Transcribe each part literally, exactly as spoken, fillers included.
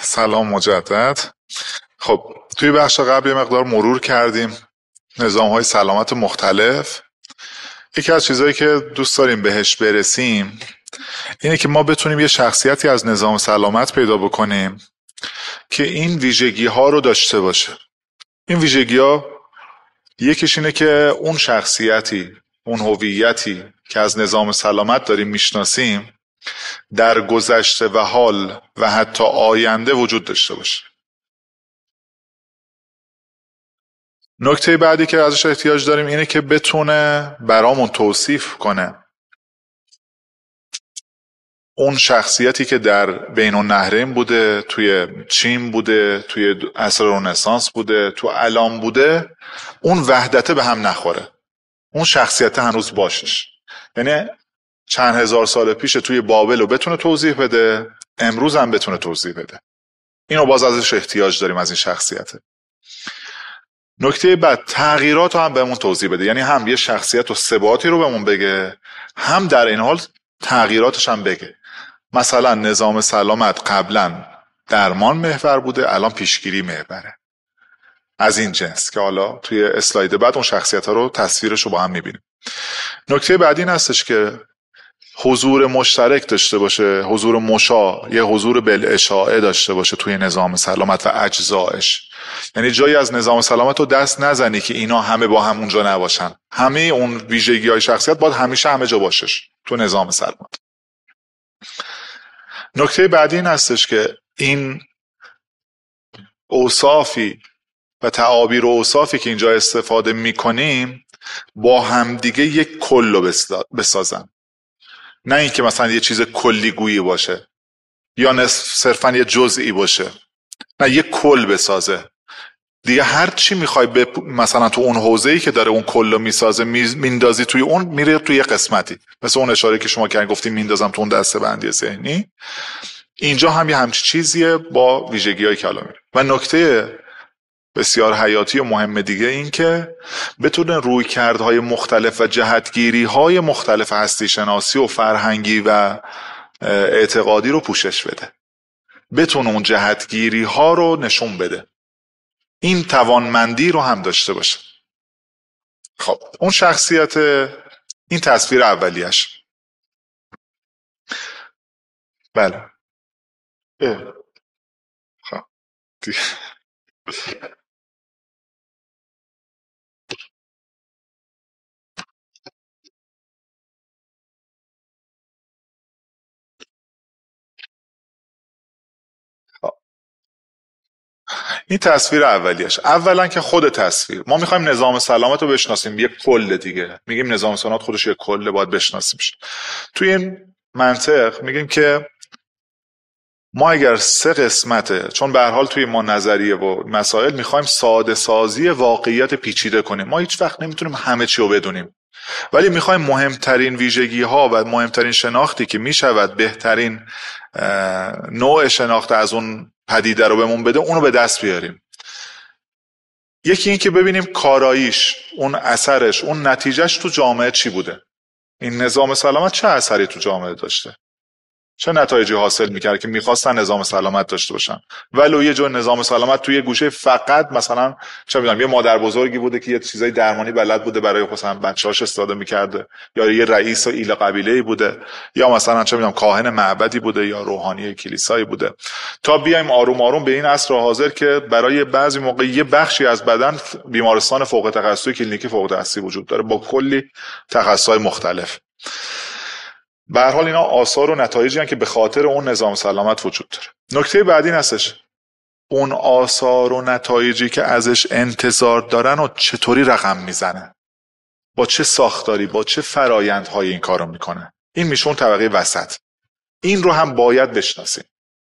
سلام مجدد. خب توی بخش قبل یه مقدار مرور کردیم نظام‌های سلامت مختلف. یکی از چیزهایی که دوست داریم بهش برسیم اینه که ما بتونیم یه شخصیتی از نظام سلامت پیدا بکنیم که این ویژگی ها رو داشته باشه. این ویژگی ها یکیش اینه که اون شخصیتی، اون هویتی که از نظام سلامت داریم میشناسیم در گذشته و حال و حتی آینده وجود داشته باشه. نکته بعدی که ازش احتیاج داریم اینه که بتونه برامون توصیف کنه اون شخصیتی که در بین النهرین بوده، توی چین بوده، توی عصر رنسانس بوده، تو الان بوده، اون وحدته به هم نخوره، اون شخصیت هنوز باشش. یعنی چند هزار سال پیش توی بابل رو بتونه توضیح بده، امروز هم بتونه توضیح بده. اینو باز ازش احتیاج داریم، از این شخصیته. نکته بعد، تغییرات رو هم بهمون توضیح بده، یعنی هم یه شخصیت و ثباتی رو بهمون بگه، هم در این حال تغییراتش هم بگه. مثلا نظام سلامت قبلا درمان محور بوده، الان پیشگیری محوره. از این جنس که حالا توی اسلاید بعد اون شخصیت ها رو تصویرش رو با هم میبینیم. نکته بعدی این هستش که حضور مشترک داشته باشه، حضور مشاع، یه حضور بالاشاعه داشته باشه توی نظام سلامت و اجزایش. یعنی جایی از نظام سلامت رو دست نزنی که اینا همه با هم اونجا نباشن. همه اون ویژگی های شخصیت باید همیشه همه جا باشش تو نظام سلامت. نکته بعدی این هستش که این اوصافی و تعابیر و اوصافی که اینجا استفاده میکنیم با همدیگه یک کل رو بسازن، نه اینکه مثلا یه چیز کلیگویی باشه یا صرفا یه جزئی باشه، نه یه کل بسازه. دیگه هر چی میخوای بپ... مثلا تو اون حوزه‌ای که داره اون کل رو میسازه میندازی توی اون، میره توی یه قسمتی، مثل اون اشاره که شما کردین گفتیم میندازم تو اون دسته بندی ذهنی. اینجا هم یه همچین چیزیه با ویژگی‌های کلامی. و نکته بسیار حیاتی و مهم دیگه این که بتونه رویکردهای مختلف و جهتگیری‌های مختلف هستی شناسی و فرهنگی و اعتقادی رو پوشش بده، بتونه اون جهتگیری‌ها رو نشون بده، این توانمندی رو هم داشته باشه. خب اون شخصیت، این تصویر اولیش. بله. خب این تصویر اولیش. اولا که خود تصویر، ما میخوایم نظام سلامت رو بشناسیم، یک کل دیگه، میگیم نظام سلامت خودش یک کله، باید بشناسیمش. توی این منطق میگیم که ما اگر سه قسمته، چون به هر حال توی ما نظریه و مسائل میخوایم ساده سازی واقعیت پیچیده کنیم، ما هیچ وقت نمیتونیم همه چی رو بدونیم، ولی میخوایم مهمترین ویژگی ها و مهمترین شناختی که میشود بهترین نوع شناخت از اون پدیده رو بهمون بده، اونو به دست بیاریم. یکی این که ببینیم کاراییش، اون اثرش، اون نتیجهش تو جامعه چی بوده. این نظام سلامت چه اثری تو جامعه داشته، چه نتایجی حاصل میکرد که میخواستن نظام سلامت داشته باشن. ولو یه جور نظام سلامت توی گوشه فقط مثلا چه میدونم یه مادر بزرگی بوده که یه چیزای درمانی بلد بوده برای مثلا بچه‌هاش استفاده میکرده، یا یه رئیس ایل قبیله‌ای بوده، یا مثلا چه میدونم کاهن معبدی بوده یا روحانی کلیسایی بوده، تا بیایم آروم آروم به این عصر حاضر که برای بعضی موقع یه بخشی از بدن بیمارستان فوق تخصصی، کلینیکی فوق تخصصی وجود داره با کلی تخصص‌های مختلف. به هر حال اینا آثار و نتایجی هستن که به خاطر اون نظام سلامت وجود داره. نکته بعدی این هستش اون آثار و نتایجی که ازش انتظار دارن و چطوری رقم میزنه، با چه ساختاری، با چه فرایندهای این کارو میکنه. این میشه اون طبقه وسط. این رو هم باید بشناسیم.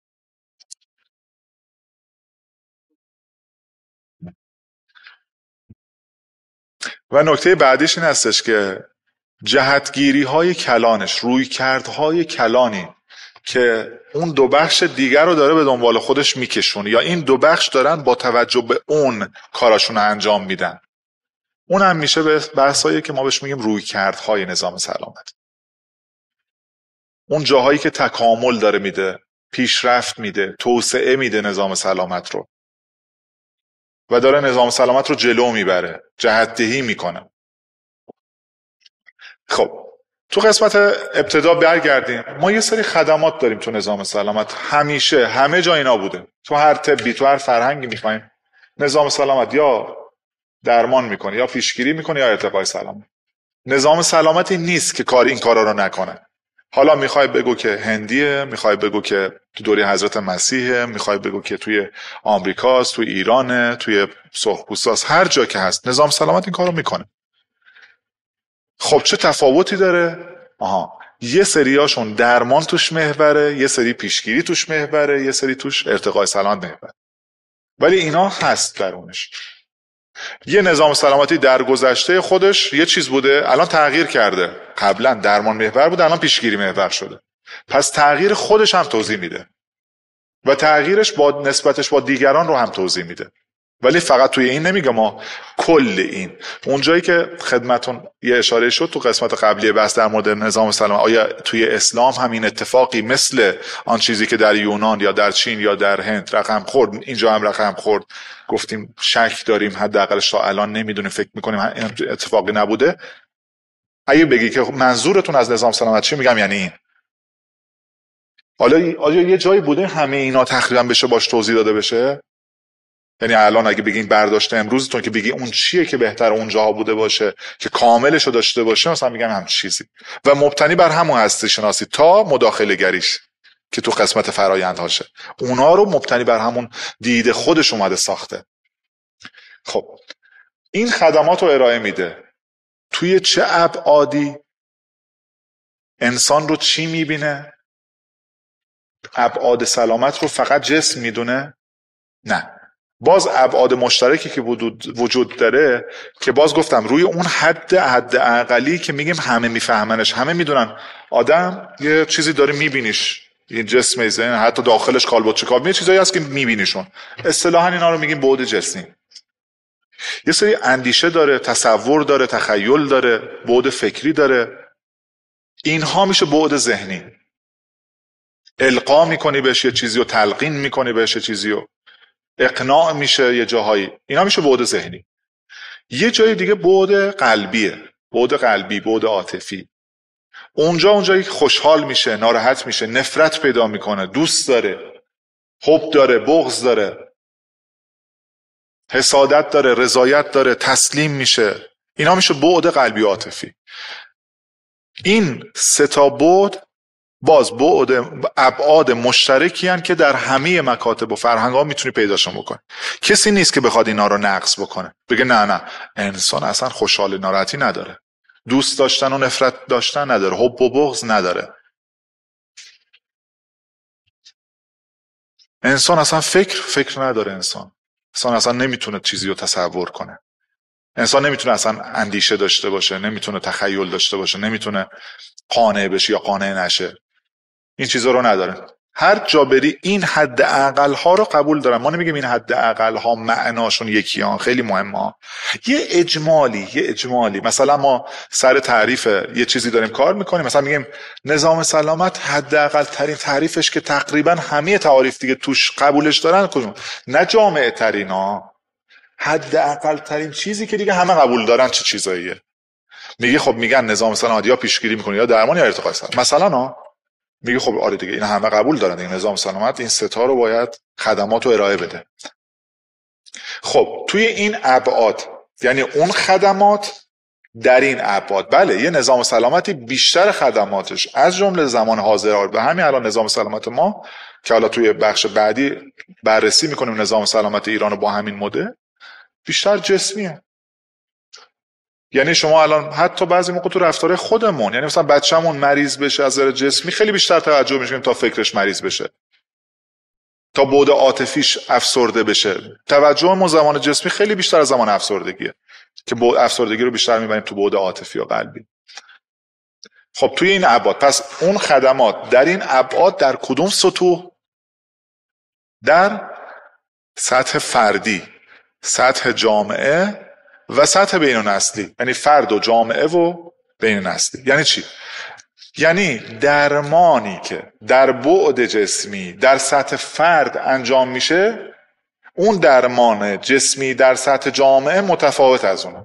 و نکته بعدیش این هستش که جهتگیری های کلانش، رویکردهای کلانی که اون دو بخش دیگر رو داره به دنبال خودش میکشونه، یا این دو بخش دارن با توجه به اون کاراشون رو انجام میدن، اون هم میشه به بحثایی که ما بهش میگیم رویکردهای نظام سلامت. اون جاهایی که تکامل داره میده، پیشرفت میده، توسعه میده نظام سلامت رو و داره نظام سلامت رو جلو میبره، جهت‌دهی میکنه. خب تو قسمت ابتدا برگردیم. ما یه سری خدمات داریم تو نظام سلامت، همیشه همه جا اینا بوده. تو هر طبی، تو هر فرهنگی میخوایم نظام سلامت یا درمان میکنه یا پیشگیری میکنه یا ارتقای سلامت. نظام سلامتی نیست که کار این کارا رو نکنه. حالا میخوای بگو که هندیه، میخوای بگو که تو دوره حضرت مسیحه، میخوای بگو که توی آمریکاست، توی ایرانه، توی سرخپوستاست، هر جا که هست نظام سلامت این کارو میکنه. خب چه تفاوتی داره؟ آها، یه سریاشون درمان توش محوره، یه سری پیشگیری توش محوره، یه سری توش ارتقای سلامت محوره. ولی اینا هست درونش. یه نظام سلامتی در گذشته خودش یه چیز بوده، الان تغییر کرده. قبلا درمان محور بوده، الان پیشگیری محور شده. پس تغییر خودش هم توضیح میده و تغییرش با نسبتش با دیگران رو هم توضیح میده. ولی فقط توی این نمیگه ما کل این. اونجایی که خدمتون یه اشاره شد تو قسمت قبلی بحث در مورد نظام سلامت، آیا توی اسلام همین اتفاقی مثل آن چیزی که در یونان یا در چین یا در هند رقم خورد اینجا هم رقم خورد، گفتیم شک داریم، حداقلش تا الان نمیدونیم، فکر میکنیم این اتفاقی نبوده. اگه بگی که منظورتون از نظام سلامت چی، میگم یعنی این. حالا آیا یه جایی بوده همه اینا تقریبا بشه باش توضیح داده بشه؟ یعنی الان اگه بگین برداشت امروزتون که بگی اون چیه که بهتر اونجاها بوده باشه که کاملش رو داشته باشه، مثلا میگم هم چیزی و مبتنی بر همون هستی شناسی تا مداخله گریش که تو قسمت فرایندهاشه، اونا رو مبتنی بر همون دید خودش اومده ساخته. خب این خدمات رو ارائه میده. توی چه ابعادی؟ انسان رو چی میبینه؟ ابعاد سلامت رو فقط جسم میدونه؟ نه، باز ابعاد مشترکی که وجود داره که باز گفتم روی اون حد حد اقلی که میگیم همه میفهمنش، همه میدونن آدم یه چیزی داره میبینیش، این جسم ایزه، حتی داخلش کالبد چکاب یه چیزایی هست که میبینیشون. اصطلاحا اینا رو میگیم بعد جسمی. یه سری اندیشه داره، تصور داره، تخیل داره، بعد فکری داره. اینها میشه بعد ذهنی. القا میکنی بهش یه چیزی و تلقین میکنی بهش یه چیزی و اقناع میشه یه جاهایی، اینا میشه بعد ذهنی. یه جای دیگه بعد قلبیه، بعد قلبی، بعد عاطفی. اونجا اونجایی که خوشحال میشه، ناراحت میشه، نفرت پیدا میکنه، دوست داره، حب داره، بغض داره، حسادت داره، رضایت داره، تسلیم میشه. اینا میشه بعد قلبی و عاطفی. این سه تا بعد باز بعد ابعاد مشترکی هن که در همه مکاتب و فرهنگ ها میتونی پیداشون بکنی. کسی نیست که بخواد اینا رو نقص بکنه، بگه نه نه انسان اصلا خوشحال ناراحتی نداره، دوست داشتن و نفرت داشتن نداره، حب و بغض نداره، انسان اصلا فکر فکر نداره، انسان انسان اصلا نمیتونه چیزی رو تصور کنه، انسان نمیتونه اصلا اندیشه داشته باشه، نمیتونه تخیل داشته باشه، نمیتونه قانع بشه یا قانع نشه. این چیزا رو نداره. هر جا بری این حد اقل ها رو قبول دارن. ما نمیگیم این حد اقل ها معناشون یکی ها، خیلی مهمه. یه اجمالی یه اجمالی مثلا ما سر تعریف یه چیزی داریم کار میکنیم، مثلا میگیم نظام سلامت حد اقل ترین تعریفش که تقریبا همه تعاریف دیگه توش قبولش دارن کدوم؟ نه جامعه ترین ها، حد اقل ترین چیزی که دیگه همه قبول دارن چه چیزاییه. میگی خب میگن نظام سلامت یا پیشگیری میکنه یا درمان یا ارتقای سلامت مثلا ها، میگه خب آره دیگه این همه قبول دارن دیگه، نظام سلامت این ستا رو باید خدمات رو ارائه بده. خب توی این ابعاد یعنی اون خدمات در این ابعاد، بله یه نظام سلامتی بیشتر خدماتش از جمله زمان حاضر و همین الان نظام سلامت ما که حالا توی بخش بعدی بررسی میکنیم نظام سلامت ایران رو با همین مدل، بیشتر جسمیه. یعنی شما الان حتی بعضی موقع تو رفتار خودمون، یعنی مثلا بچه‌مون مریض بشه از نظر جسمی خیلی بیشتر توجه می‌کنیم تا فکرش مریض بشه، تا بعد عاطفیش افسرده بشه. توجهمون زمان جسمی خیلی بیشتر از زمان افسردگیه که بعد افسردگی رو بیشتر می‌بریم تو بعد عاطفی و قلبی. خب توی این ابعاد پس اون خدمات در این ابعاد در کدوم سطوح؟ در سطح فردی، سطح جامعه و سطح بین النسلی، یعنی فرد و جامعه و بین النسلی. یعنی چی؟ یعنی درمانی که در بعد جسمی در سطح فرد انجام میشه، اون درمان جسمی در سطح جامعه متفاوت از اونه.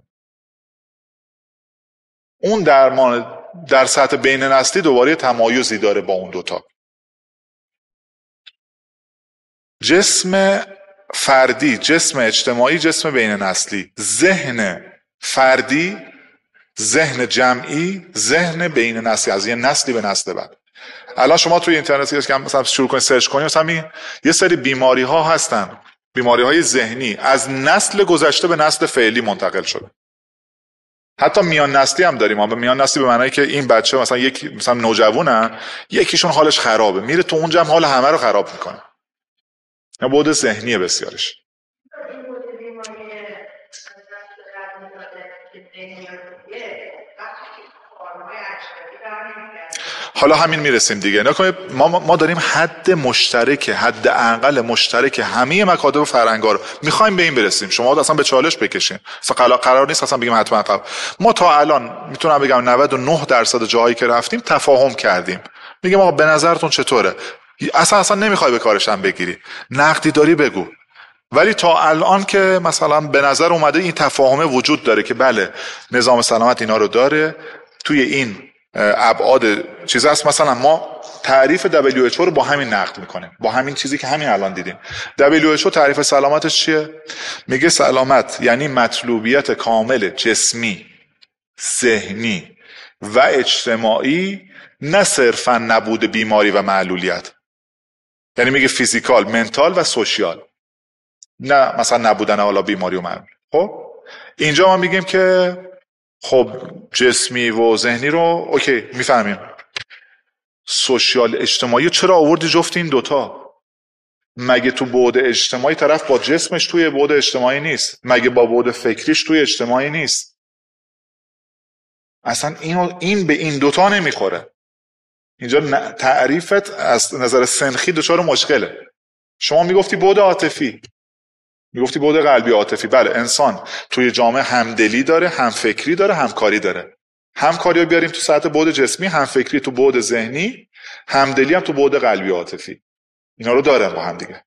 اون درمان در سطح بین نسلی دوباره تمایزی داره با اون دوتا. جسم فردی، جسم اجتماعی، جسم بین نسلی. ذهن فردی، ذهن جمعی، ذهن بین نسلی، از یه نسلی به نسل بعد. الان شما توی اینترنت که مثلا شروع کنید سرچ کنید، مثلا می یه سری بیماری ها هستن، بیماری های ذهنی از نسل گذشته به نسل فعلی منتقل شده. حتی میان نسلی هم داریم. ما میان نسلی به معنی که این بچه مثلا یک مثلا نوجوانن، یکیشون حالش خرابه، میره تو اونجا هم حال همه رو خراب میکنه. نه، بعد ذهنی بسیارش. حالا همین میرسیم دیگه. نکنید ما ما داریم حد مشترک، حد اقل مشترک همه مکاتب و فرهنگا رو میخوایم به این برسیم. شما اصلا به چالش بکشین. اصلا قرار نیست اصلا بگیم حتما قبل. ما تا الان میتونم بگم نود و نه درصد جاهایی که رفتیم تفاهم کردیم. میگم آقا به نظرتون چطوره؟ اصلا اصلا نمیخوای به کارش هم بگیری. نقدی داری بگو. ولی تا الان که مثلا به نظر اومده این تفاهم وجود داره که بله نظام سلامت اینا رو داره، توی این ابعاد چیز هست. مثلا ما تعریف دبلیو اچ او رو با همین نقد میکنیم، با همین چیزی که همین الان دیدیم. دبلیو اچ او تعریف سلامتش چیه؟ میگه سلامت یعنی مطلوبیت کامل جسمی، ذهنی و اجتماعی، نه صرفا نبود بیماری و معلولیت. یعنی میگه فیزیکال، منتال و سوشیال، نه مثلا نبودن حالا بیماری و معلول. خب اینجا ما میگیم که خب جسمی و ذهنی رو اوکی میفهمیم، سوشیال اجتماعی چرا آوردی جفت این دوتا؟ مگه تو بعد اجتماعی طرف با جسمش توی بعد اجتماعی نیست؟ مگه با بعد فکریش توی اجتماعی نیست؟ اصلا این این به این دوتا نمیخوره. اینجا تعریفت از نظر سنخی دچار مشکله. شما میگفتی بعد عاطفی، میگفتی بعد قلبی عاطفی. بله انسان توی جامعه همدلی داره، هم فکری داره، همکاری داره. همکاری رو بیاریم تو سطح بعد جسمی، هم فکری تو بعد ذهنی، همدلی هم تو بعد قلبی عاطفی. اینا رو داره با هم دیگه.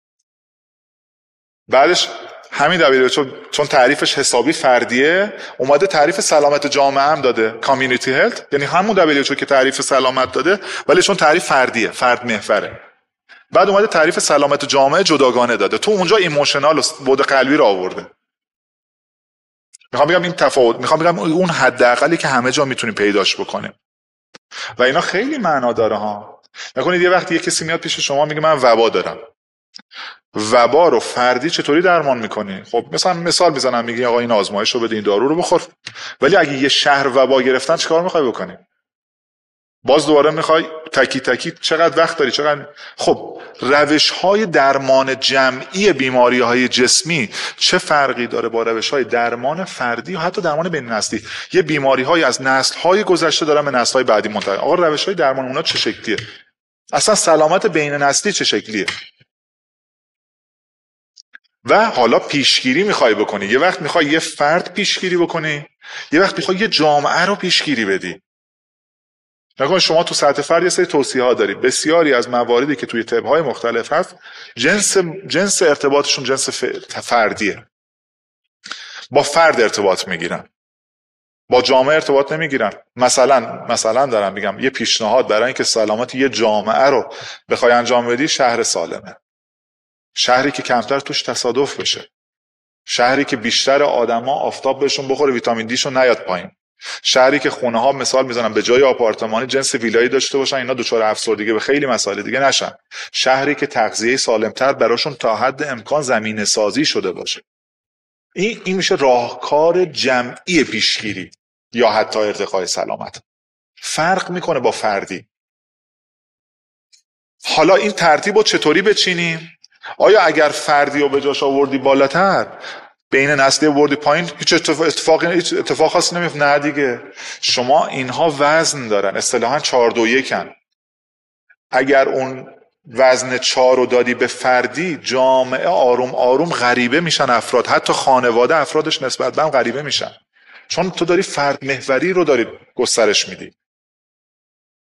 بعدش همین دبیره چون چون تعریفش حسابی فردیه، اومده تعریف سلامت جامعه هم داده، کامیونیتی هلت، یعنی همون دبیره چون که تعریف سلامت داده ولی چون تعریف فردیه، فرد محوره. بعد اومده تعریف سلامت جامعه جداگانه داده، تو اونجا ایموشنال و بعد قلبی رو آورده. میخوام بگم این تفاوت، میخوام بگم اون حداقلی که همه جا میتونیم پیداش بکنیم و اینا خیلی معنا داره ها. نکنید یه وقتی یه کسی میاد پیش شما میگه من وبا دارم، وبا رو فردی چطوری درمان میکنی؟ خب مثلا مثال میزنم، میگی آقا این آزمایش رو بده، این دارو رو بخور. ولی اگه یه شهر وبا گرفتن چیکار میخوای بکنی؟ باز دوباره میخوای تکی تکی چقدر وقت داری چقدر. خب روش های درمان جمعی بیماری های جسمی چه فرقی داره با روش های درمان فردی و حتی درمان بین نسلی؟ یه بیماری های از نسل های گذشته دارن به نسل های بعدی منتقل. آقا روش های درمان اونا چه شکلیه؟ اصلا سلامت بین نسلی چه شکلیه؟ و حالا پیشگیری میخوای بکنی، یه وقت میخوای یه فرد پیشگیری بکنی، یه وقت میخوای یه جامعه رو پیشگیری بدی. نکنه شما تو سطح فرد یه سری توصیه ها داری. بسیاری از مواردی که توی طب های مختلف هست جنس جنس ارتباطشون جنس فردیه، با فرد ارتباط میگیرن، با جامعه ارتباط نمیگیرن. مثلا مثلا دارم میگم یه پیشنهاد برای اینکه سلامت یه جامعه رو بخوای انجام بدی، شهر سالمه، شهری که کمتر توش تصادف بشه، شهری که بیشتر آدما آفتاب بهشون بخوره، ویتامین دی شون نیاد پایین، شهری که خونه ها مثال میزنم به جای آپارتمانی جنس ویلایی داشته باشن، اینا دچار افسردگی به خیلی مسائل دیگه نشن، شهری که تغذیه سالمتر براشون تا حد امکان زمینه سازی شده باشه. این این میشه راهکار جمعی پیشگیری یا حتی ارتقای سلامت. فرق میکنه با فردی. حالا این ترتیب رو چطوری بچینیم؟ آیا اگر فردی رو به جاش آوردی بالاتر، بین نسلی آوردی پایین، هیچ اتفاق هیچ اتفاق خاصی نمیفته؟ نه دیگه. شما اینها وزن دارن، اصطلاحاً چهار دو یکن. اگر اون وزن چهار رو دادی به فردی، جامعه آروم آروم غریبه میشن افراد، حتی خانواده افرادش نسبت به هم غریبه میشن، چون تو داری فرد محوری رو داری گسترش میدی.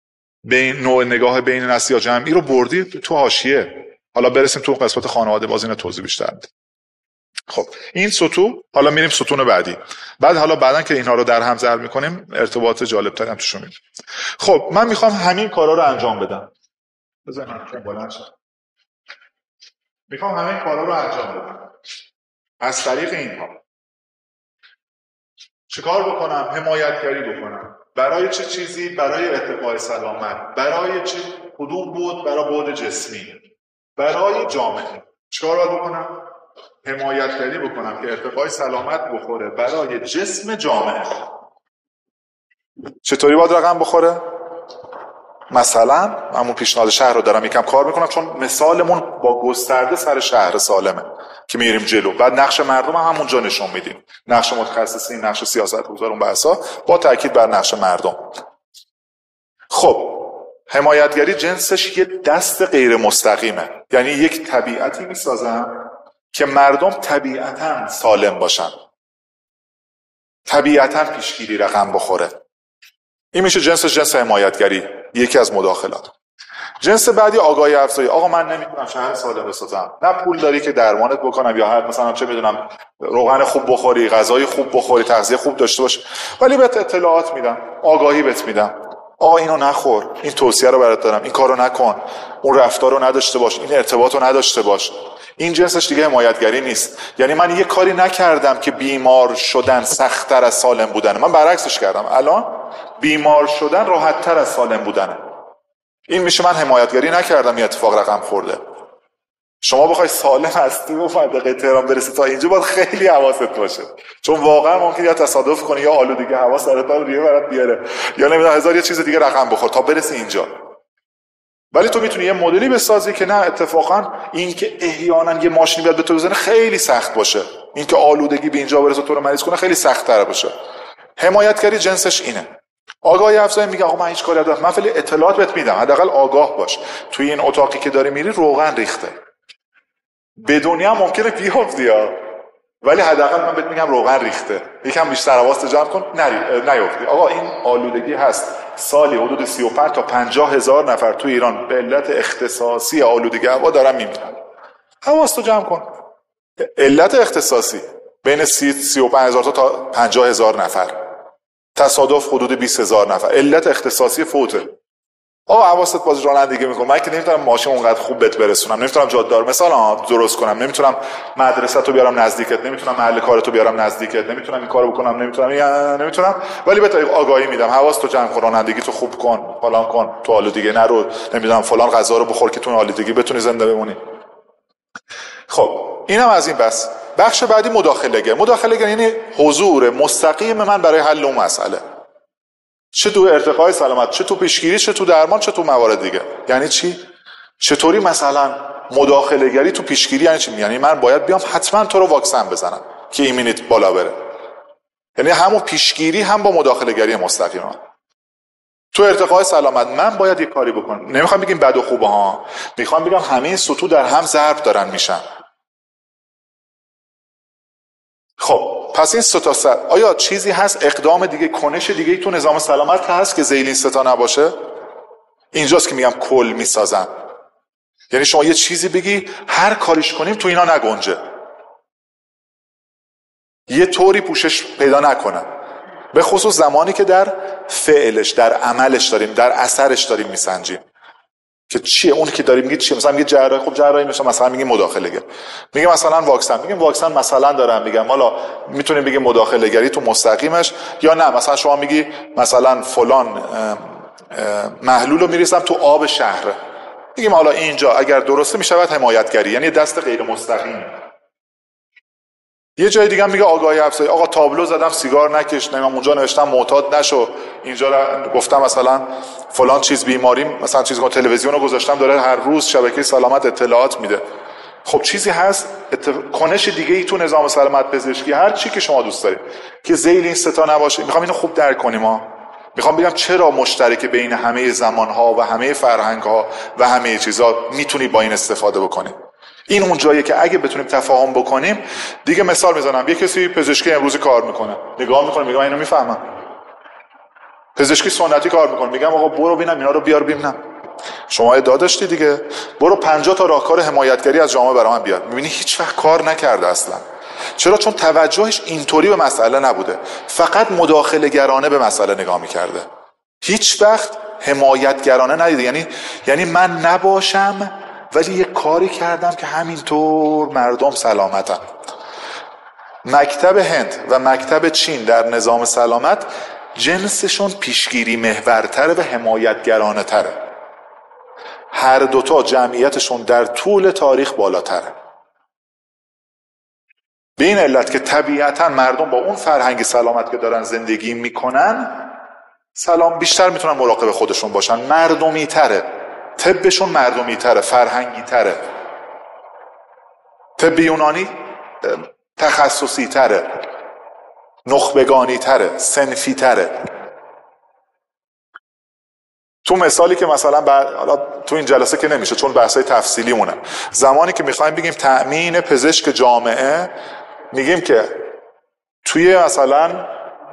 بین نوع نگاه بین نسلی یا جمعی رو بردی تو حاشیه. حالا برسیم تو قسمت خانواده باز اینو توضیح بیشتر میدم. خب این سطوح، حالا میریم ستون بعدی. بعد حالا بعدن که اینها رو در هم ضرب میکنیم ارتباط جالب تری هم توشون میاد. خب من میخوام همین کارا رو انجام بدم. بزنید که بلند شه. میخوام همین کارا رو انجام بدم. از طریق اینها چیکار بکنم؟ حمایتگری بکنم. برای چه چیزی؟ برای ارتقاء سلامت. برای چه کدوم بود؟ برای بعد جسمی. برای جامعه. چیکار باید بکنم؟ حمایتگری بکنم که ارتقاء سلامت بخوره برای جسم جامعه. چطوری باید رقم بخوره؟ مثلا همون پیشنهاد شهر رو دارم یکم کار میکنم، چون مثالمون با گسترده سر شهر سالمه که میریم جلو. بعد نقش مردم هم همونجا نشون میدیم، نقش متخصصین، نقش سیاستگزار، اون بحثا، با تاکید بر نقش مردم. خب حمایتگری جنسش یه دست غیر مستقیمه، یعنی یک طبیعتی میسازم که مردم طبیعتاً سالم باشن، طبیعتاً پیشگیری رقم بخوره. این میشه جنسش جنس حمایتگری، یکی از مداخلات. جنس بعدی آگاهی افزایی. آقا من نمیتونم شهر سالم بسازم، نه پول داری که درمانت بکنم، یا هر مثلا چه میدونم روغن خوب بخوری، غذای خوب بخوری، تغذیه خوب داشته باش، ولی بهت اطلاعات میدم، آگاهی بهت میدم. آقا اینو نخور، این توصیه رو برات دارم، این کارو نکن، اون رفتار رو نداشته باش، این ارتباط رو نداشته باش. این جنسش دیگه حمایتگری نیست. یعنی من یه کاری نکردم که بیمار شدن سخت‌تر از سالم بودن، من برعکسش کردم. الان بیمار شدن راحت‌تر از سالم بودنه. این میشه من حمایتگری نکردم، این اتفاق رقم خورده. شما بخوای سالم هستی و منطقه تهران برسی تا اینجا باید خیلی حواست باشه، چون واقعا ممکنه یا تصادف کنی یا آلودگی هوا سرت رو ریه برات بیاره، یا نمیدونم هزار یه چیز دیگه رقم بخور تا برسی اینجا. ولی تو میتونی یه مدلی بسازی که نه، اتفاقا این که احیانا یه ماشینی بیاد به تو بزنه خیلی سخت باشه، این که آلودگی به اینجا برسه تو رو مریض کنه خیلی سخت تر باشه. حمایتگری جنسش اینه. آگاهی افزایی میگه آقا من هیچ کاری ندارم، من فعلا اطلاعات بهت میدم، حداقل آگاه باش. توی این اتاقی که داری میری روغن ریخته، به دنیا ممکنه بیافتی ها، ولی حداقل من بهت میگم روغن ریخته، یکم بیشتر حواست جمع کن نری نیافتی. آقا این آلودگی هست، سالی حدود سی و پنج تا پنجاه هزار نفر تو ایران به علت اختصاصی آلودگی هوا دارن میمیرن. حواستو جمع کن. علت اختصاصی بین سی و پنج هزار تا پنجاه هزار نفر، تصادف حدود بیست هزار نفر، علت اختصاصی فوته. آقا حواست باز رانندگی میکنم، من که نمیتونم ماشین اونقدر خوب بهت برسونم، نمیتونم جاده‌دار مثلا درست کنم، نمیتونم مدرسه تو بیارم نزدیکت، نمیتونم محل کارتو بیارم نزدیکت، نمیتونم این کارو بکنم، نمیتونم نمیتونم ولی بهت آگاهی میدم، حواستو جمع کن، رانندگی تو خوب کن، فلان کن، تو آلودگی نرو، نمیدونم فلان غذا رو بخور که تو آلودگی بتونی زنده بمونی. خب اینم از این بس. بخش بعدی مداخله‌گر. مداخله‌گر یعنی حضور مستقیم من برای حل اون مسئله، چه تو ارتقاء سلامت، چه تو پیشگیری، چه تو درمان، چه تو موارد دیگه. یعنی چی؟ چطوری مثلا مداخله گری تو پیشگیری یعنی چی؟ یعنی من باید بیام حتما تو رو واکسن بزنم که ایمنیت بالا بره. یعنی همون پیشگیری هم با مداخله گری مستقیم. تو ارتقاء سلامت من باید یه کاری بکنم. نمیخوام بگیم بد و خوبه ها، میخوام بگم همه این سطوح در هم ضرب دارن میشن. خب پس این سه تا سر، آیا چیزی هست اقدام دیگه، کنش دیگه تو نظام سلامت هست که ذیل این سه تا نباشه؟ اینجاست که میگم کل میسازن. یعنی شما یه چیزی بگی هر کاریش کنیم تو اینا نگنجه، یه طوری پوشش پیدا نکنه، به خصوص زمانی که در فعلش، در عملش داریم، در اثرش داریم میسنجیم که چیه اون که داریم میگه چیه. مثلا میگه جراحی، خب جراحی میشه، مثلا میگه مداخله گری، میگه مثلا واکسن، میگیم واکسن مثلا دارم میگم، حالا میتونیم بگیم مداخله گری تو مستقیمش، یا نه مثلا شما میگی مثلا فلان محلول رو میریزم تو آب شهر، میگیم حالا اینجا اگر درسته میشود حمایتگری، یعنی دست غیر مستقیم. یه جای دیگه هم میگه آگاهی افزایی، آقا تابلو زدم سیگار نکش، نمیدونم اونجا نوشتم معتاد نشو، اینجا گفتم مثلا فلان چیز بیماری، مثلا چیز تلویزیون رو گذاشتم داره هر روز شبکه سلامت اطلاعات میده. خب چیزی هست اتف... کنش دیگه ای تو نظام سلامت پزشکی، هر چی که شما دوست دارید که ذیل این سه تا نباشه. میخوام اینو خوب درک کنیم ها. میخوام بگم چرا مشترک بین همه زمانها و همه فرهنگها و همه چیزا میتونی با این استفاده بکنی. این اون جاییه که اگه بتونیم تفاهم بکنیم دیگه. مثال میزنم، یه کسی پزشکی امروزی کار میکنه، نگاه میکنه میگه من اینو میفهمم، پزشکی سنتی کار میکنه، میگم آقا برو ببینم اینا رو بیار ببینم، شما ادعا داشتی دیگه، برو پنجاه تا راهکار حمایتگری از جامعه برای من بیار. میبینی هیچ وقت کار نکرده اصلا. چرا؟ چون توجهش اینطوری به مسئله نبوده، فقط مداخله گرانه به مسئله نگاه میکرده، هیچ وقت حمایتگرانه ندیده. یعنی یعنی من نباشم ولی یه کاری کردم که همینطور مردم سلامتن. مکتب هند و مکتب چین در نظام سلامت جنسشون پیشگیری محورتره و حمایتگرانه تره. هر دوتا جمعیتشون در طول تاریخ بالاتره. به این علت که طبیعتا مردم با اون فرهنگ سلامت که دارن زندگی میکنن سلام بیشتر میتونن مراقب خودشون باشن، مردمی تره، طبشون مردمی تره، فرهنگی تره. طب یونانی تخصصی تره، نخبگانی تره، صنفی تره. تو مثالی که مثلا بعد حالا تو این جلسه که نمیشه چون بحثای تفصیلی مونه، زمانی که میخوایم بگیم تأمین پزشک جامعه، میگیم که توی مثلا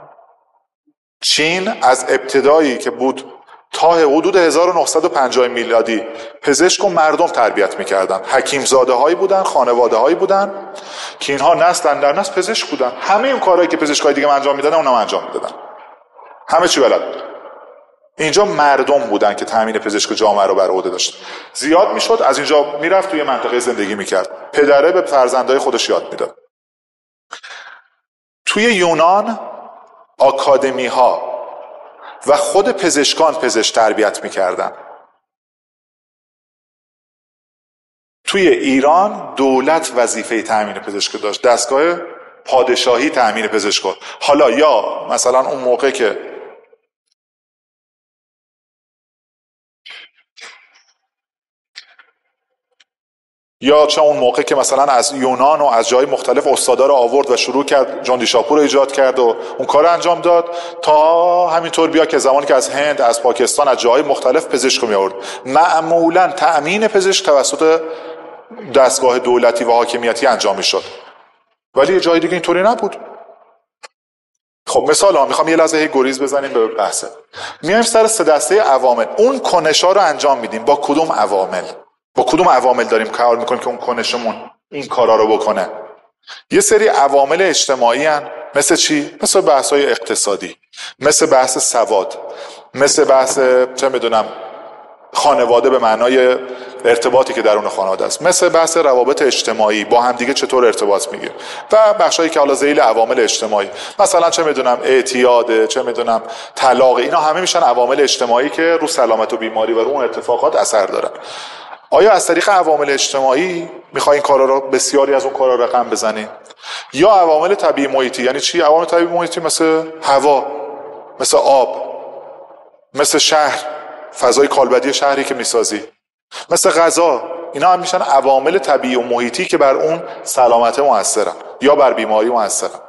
چین از ابتدایی که بود تا حدود هزار و نهصد و پنجاه میلادی پزشک و مردم تربیت میکردن، حکیم زاده هایی بودن، خانواده هایی بودن که اینها نسل در نسل پزشک بودن. همه اون کارهایی که پزشکای دیگه انجام میدادن اونم انجام میدادن، همه چی بلد بود. اینجا مردم بودن که تامین پزشک جامعه رو بر عهده داشت. زیاد میشد از اینجا میرفت توی منطقه زندگی میکرد، پدره به فرزندای خودش یاد میداد. توی یونان آکادمی ها و خود پزشکان پزشک تربیت میکردن. توی ایران دولت وظیفه تامین پزشک داشت، دستگاه پادشاهی تامین پزشک کرد. حالا یا مثلا اون موقع که یا چه اون موقع که مثلا از یونان و از جای مختلف استادا رو آورد و شروع کرد، جان دیشاپور رو ایجاد کرد و اون کار انجام داد، تا همینطور بیا که زمانی که از هند، از پاکستان، از جای مختلف پزشک رو می آورد. معمولا تأمین پزشک توسط دستگاه دولتی و حاکمیتی انجام می شد، ولی یه جای دیگه اینطوری نبود. خب مثال ها میخوام یه لحظه هی گریز بزنیم به بحثه. میایم سر سه دسته عوامل، اون کنشا رو انجام میدیم. با کدوم عوامل؟ با کدوم عوامل داریم کار میکنیم که اون کنشمون این کارا رو بکنه؟ یه سری عوامل اجتماعی هن. مثل چی؟ مثل بحث‌های اقتصادی، مثل بحث سواد، مثل بحث چه میدونم خانواده به معنای ارتباطی که درون خانواده است، مثل بحث روابط اجتماعی، با هم دیگه چطور ارتباط میگیریم، و بخشایی که حالا ذیل عوامل اجتماعی، مثلا چه میدونم اعتیاد، چه میدونم طلاق، اینا همه میشن عوامل اجتماعی که رو سلامت و بیماری و رو اون اتفاقات اثر دارن. آیا از طریق عوامل اجتماعی میخوای این کارا رو، بسیاری از اون کارا رو رقم بزنی، یا عوامل طبیعی محیطی؟ یعنی چی عوامل طبیعی محیطی؟ مثل هوا، مثل آب، مثل شهر، فضای کالبدی شهری که میسازی، مثل غذا. اینا هم میشن عوامل طبیعی و محیطی که بر اون سلامت مؤثرن یا بر بیماری مؤثرن.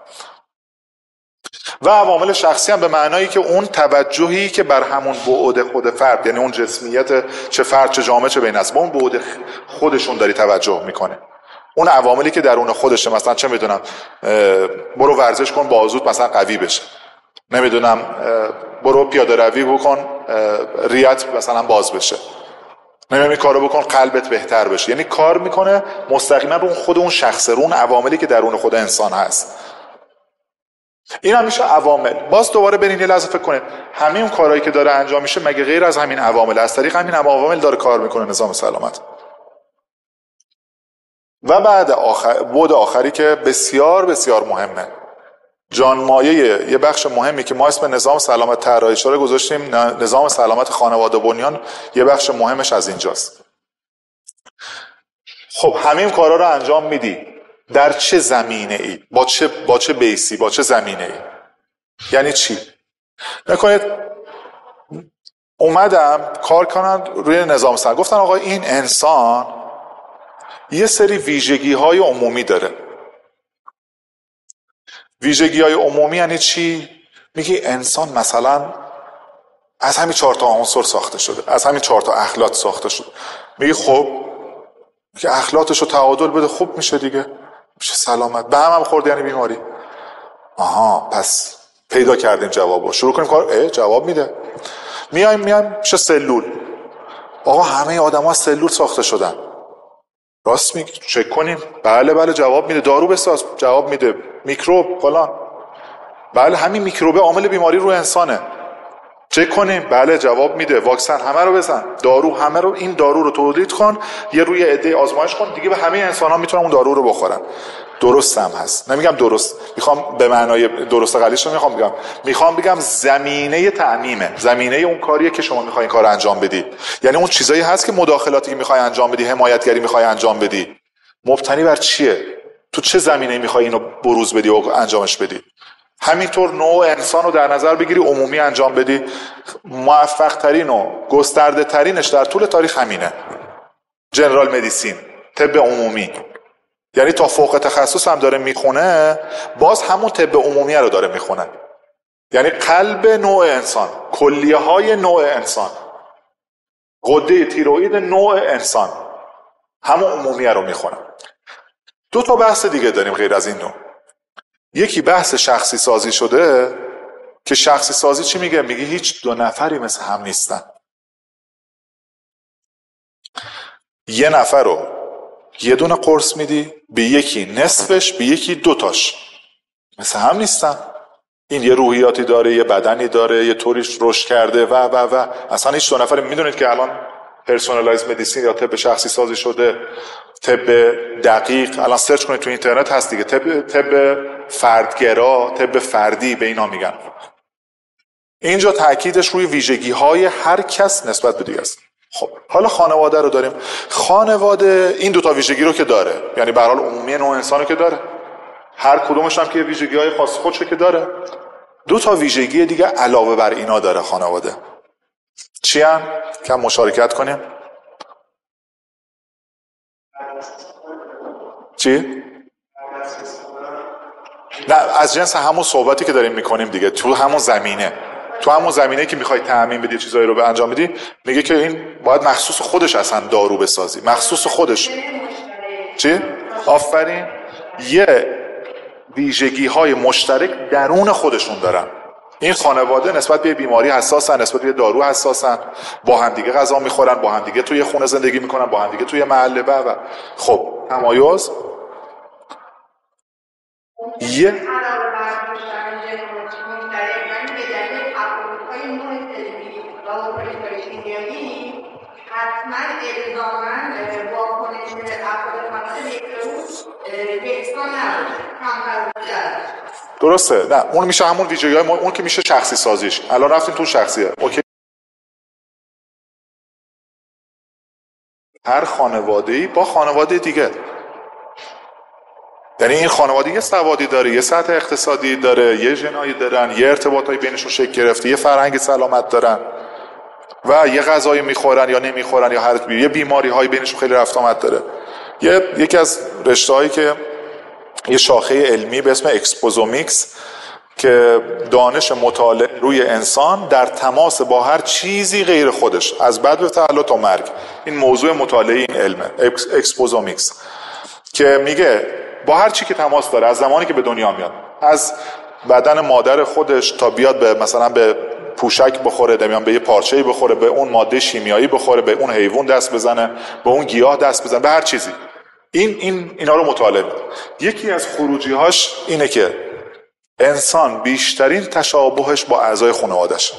و عوامل شخصی هم به معنایی که اون توجهی که بر همون بعد خود فرد، یعنی اون جسمیت چه فرد چه جامعه چه بین است، با اون بعد خودشون داری توجه میکنه. اون عواملی که درون خودشه، مثلا چه میدونم برو ورزش کن بازوت مثلا قوی بشه، نمیدونم برو پیاده روی بکن ریت مثلا باز بشه، نمیدونم این کارو بکن قلبت بهتر بشه. یعنی کار میکنه مستقیما رو اون خود اون شخصه، رو اون عواملی که درون خود انسان هست. این هم میشه عوامل. باز دوباره برین یه لحظه فکر کنید، همه اون کارهایی که داره انجام میشه مگه غیر از همین عوامل؟ از طریق همین عوامل داره کار میکنه نظام سلامت. و بعد آخر، بود آخری که بسیار بسیار مهمه، جان مایه یه بخش مهمی که ما اسم نظام سلامت طراحی شده گذاشتیم نظام سلامت خانواده بنیان، یه بخش مهمش از اینجاست. خب همین کارا رو انجام میدی در چه زمینه ای؟ با چه با چه بیسی؟ با چه زمینه ای؟ یعنی چی؟ نکنید اومدم کار کنن روی نظام سلامت، گفتن آقا این انسان یه سری ویژگی های عمومی داره. ویژگی های عمومی یعنی چی؟ میگی انسان مثلا از همین چهار تا عنصر ساخته شده، از همین چهار تا اخلاق ساخته شده. میگی خب که اخلاقش رو تعادل بده، خوب میشه دیگه، میشه سلامت. به هم هم خورد یعنی بیماری. آها، پس پیدا کردیم جوابو، شروع کنیم کار. اه جواب میده. میایم میایم میشه سلول. آقا همه آدم‌ها سلول ساخته شدن. راست میگی؟ چک کنیم. بله بله جواب میده. دارو بساز، جواب میده. میکروب فلان، بله همین میکروب عامل بیماری رو انسانه. چک کنیم. بله جواب میده. واکسن همه رو بزن، دارو همه رو، این دارو رو تولید کن، یه روی عده آزمایش کن، دیگه به همه انسان‌ها میتونن اون دارو رو بخورن. درست هم هست. نمیگم درست، میخوام به معنای درست غلیظ رو میخوام بگم. میخوام بگم زمینه تعمیمه، زمینه اون کاریه که شما میخواین کار انجام بدی. یعنی اون چیزایی هست که مداخلاتی که میخوای انجام بدی، حمایتگری میخوای انجام بدی، مبتنی بر چیه؟ تو چه زمینه‌ای میخوای اینو بروز بدی و انجامش بدی؟ همینطور نوع انسان رو در نظر بگیری، عمومی انجام بدی. موفق ترین و گسترده ترینش در طول تاریخ همینه، جنرال مدیسین، طب عمومی. یعنی تا فوق تخصص هم داره میخونه، باز همون طب عمومی رو داره میخونه. یعنی قلب نوع انسان، کلیه های نوع انسان، غده تیروئید نوع انسان، همون عمومی رو میخونه. دو تا بحث دیگه داریم غیر از این نوع. یکی بحث شخصی سازی شده که شخصی سازی چی میگه؟ میگه هیچ دو نفری مثل هم نیستن. یه نفر رو یه دونه قرص میدی، به یکی نصفش، به یکی دوتاش، مثل هم نیستن. این یه روحیاتی داره، یه بدنی داره، یه طوریش رشد کرده و و و اصلا هیچ دو نفری. میدونید که الان پرسونالایز مدیسین یا طب شخصی سازی شده، طب دقیق، الان سرچ کنید تو اینترنت هست دیگه، طب طب فردگرا، طب فردی به اینا میگن. اینجا تاکیدش روی ویژگی های هر کس نسبت به دیگه است. خب حالا خانواده رو داریم. خانواده این دو تا ویژگی رو که داره، یعنی به هر حال عمومی نوع انسانو که داره، هر کدومش هم که ویژگی های خاص خودشه که داره. دو تا ویژگی دیگه علاوه بر اینا داره خانواده. چی هم؟ که مشارکت کنیم. چی؟ نه از جنس همون صحبتی که داریم میکنیم دیگه، تو همون زمینه، تو همون زمینه که میخوای تعمین بدی چیزایی رو به انجام بدی، میگه که این باید مخصوص خودش اصلا دارو بسازی، مخصوص خودش. چی؟ آفرین. یه ویژگی های مشترک درون خودشون دارن. این خانواده نسبت به بیماری حساسن، نسبت به دارو حساسن، با هم دیگه غذا میخورن، با هم دیگه توی خونه زندگی میکنن، با هم دیگه توی محله و و خب تمایز. یه حتما الزاماً واکنش افراد خانواده یکسان نباشه. درسته. نه اون میشه همون ویژگی های اون که میشه شخصی سازیش. الان رفتیم تو شخصیه. اوکی. هر خانواده‌ای با خانواده دیگه، یعنی این خانواده یه سوادی داره، یه سطح اقتصادی داره، یه ژنایی دارن، یه ارتباطایی بینشون شکل گرفته، یه فرهنگ سلامت دارن و یه غذایی میخورن یا نمیخورن یا هر یه بیماری هایی بینشون خیلی رفت آمد داره. یه یکی از رشته‌هایی که یه شاخه علمی به اسم اکسپوزومیکس که دانش مطالعه روی انسان در تماس با هر چیزی غیر خودش، از بد به تولد تا مرگ، این موضوع مطالعه این علمه، اکسپوزومیکس، که میگه با هر چی که تماس داره، از زمانی که به دنیا میاد، از بدن مادر خودش تا بیاد به مثلا به پوشک بخوره، دمیان به یه پارچه‌ای بخوره، به اون ماده شیمیایی بخوره، به اون حیوان دست بزنه، به اون گیاه دست بزنه، به هر چیزی، این این اینا رو مطالعه می‌کنه. یکی از خروجی‌هاش اینه که انسان بیشترین تشابهش با اعضای خانواده‌اش.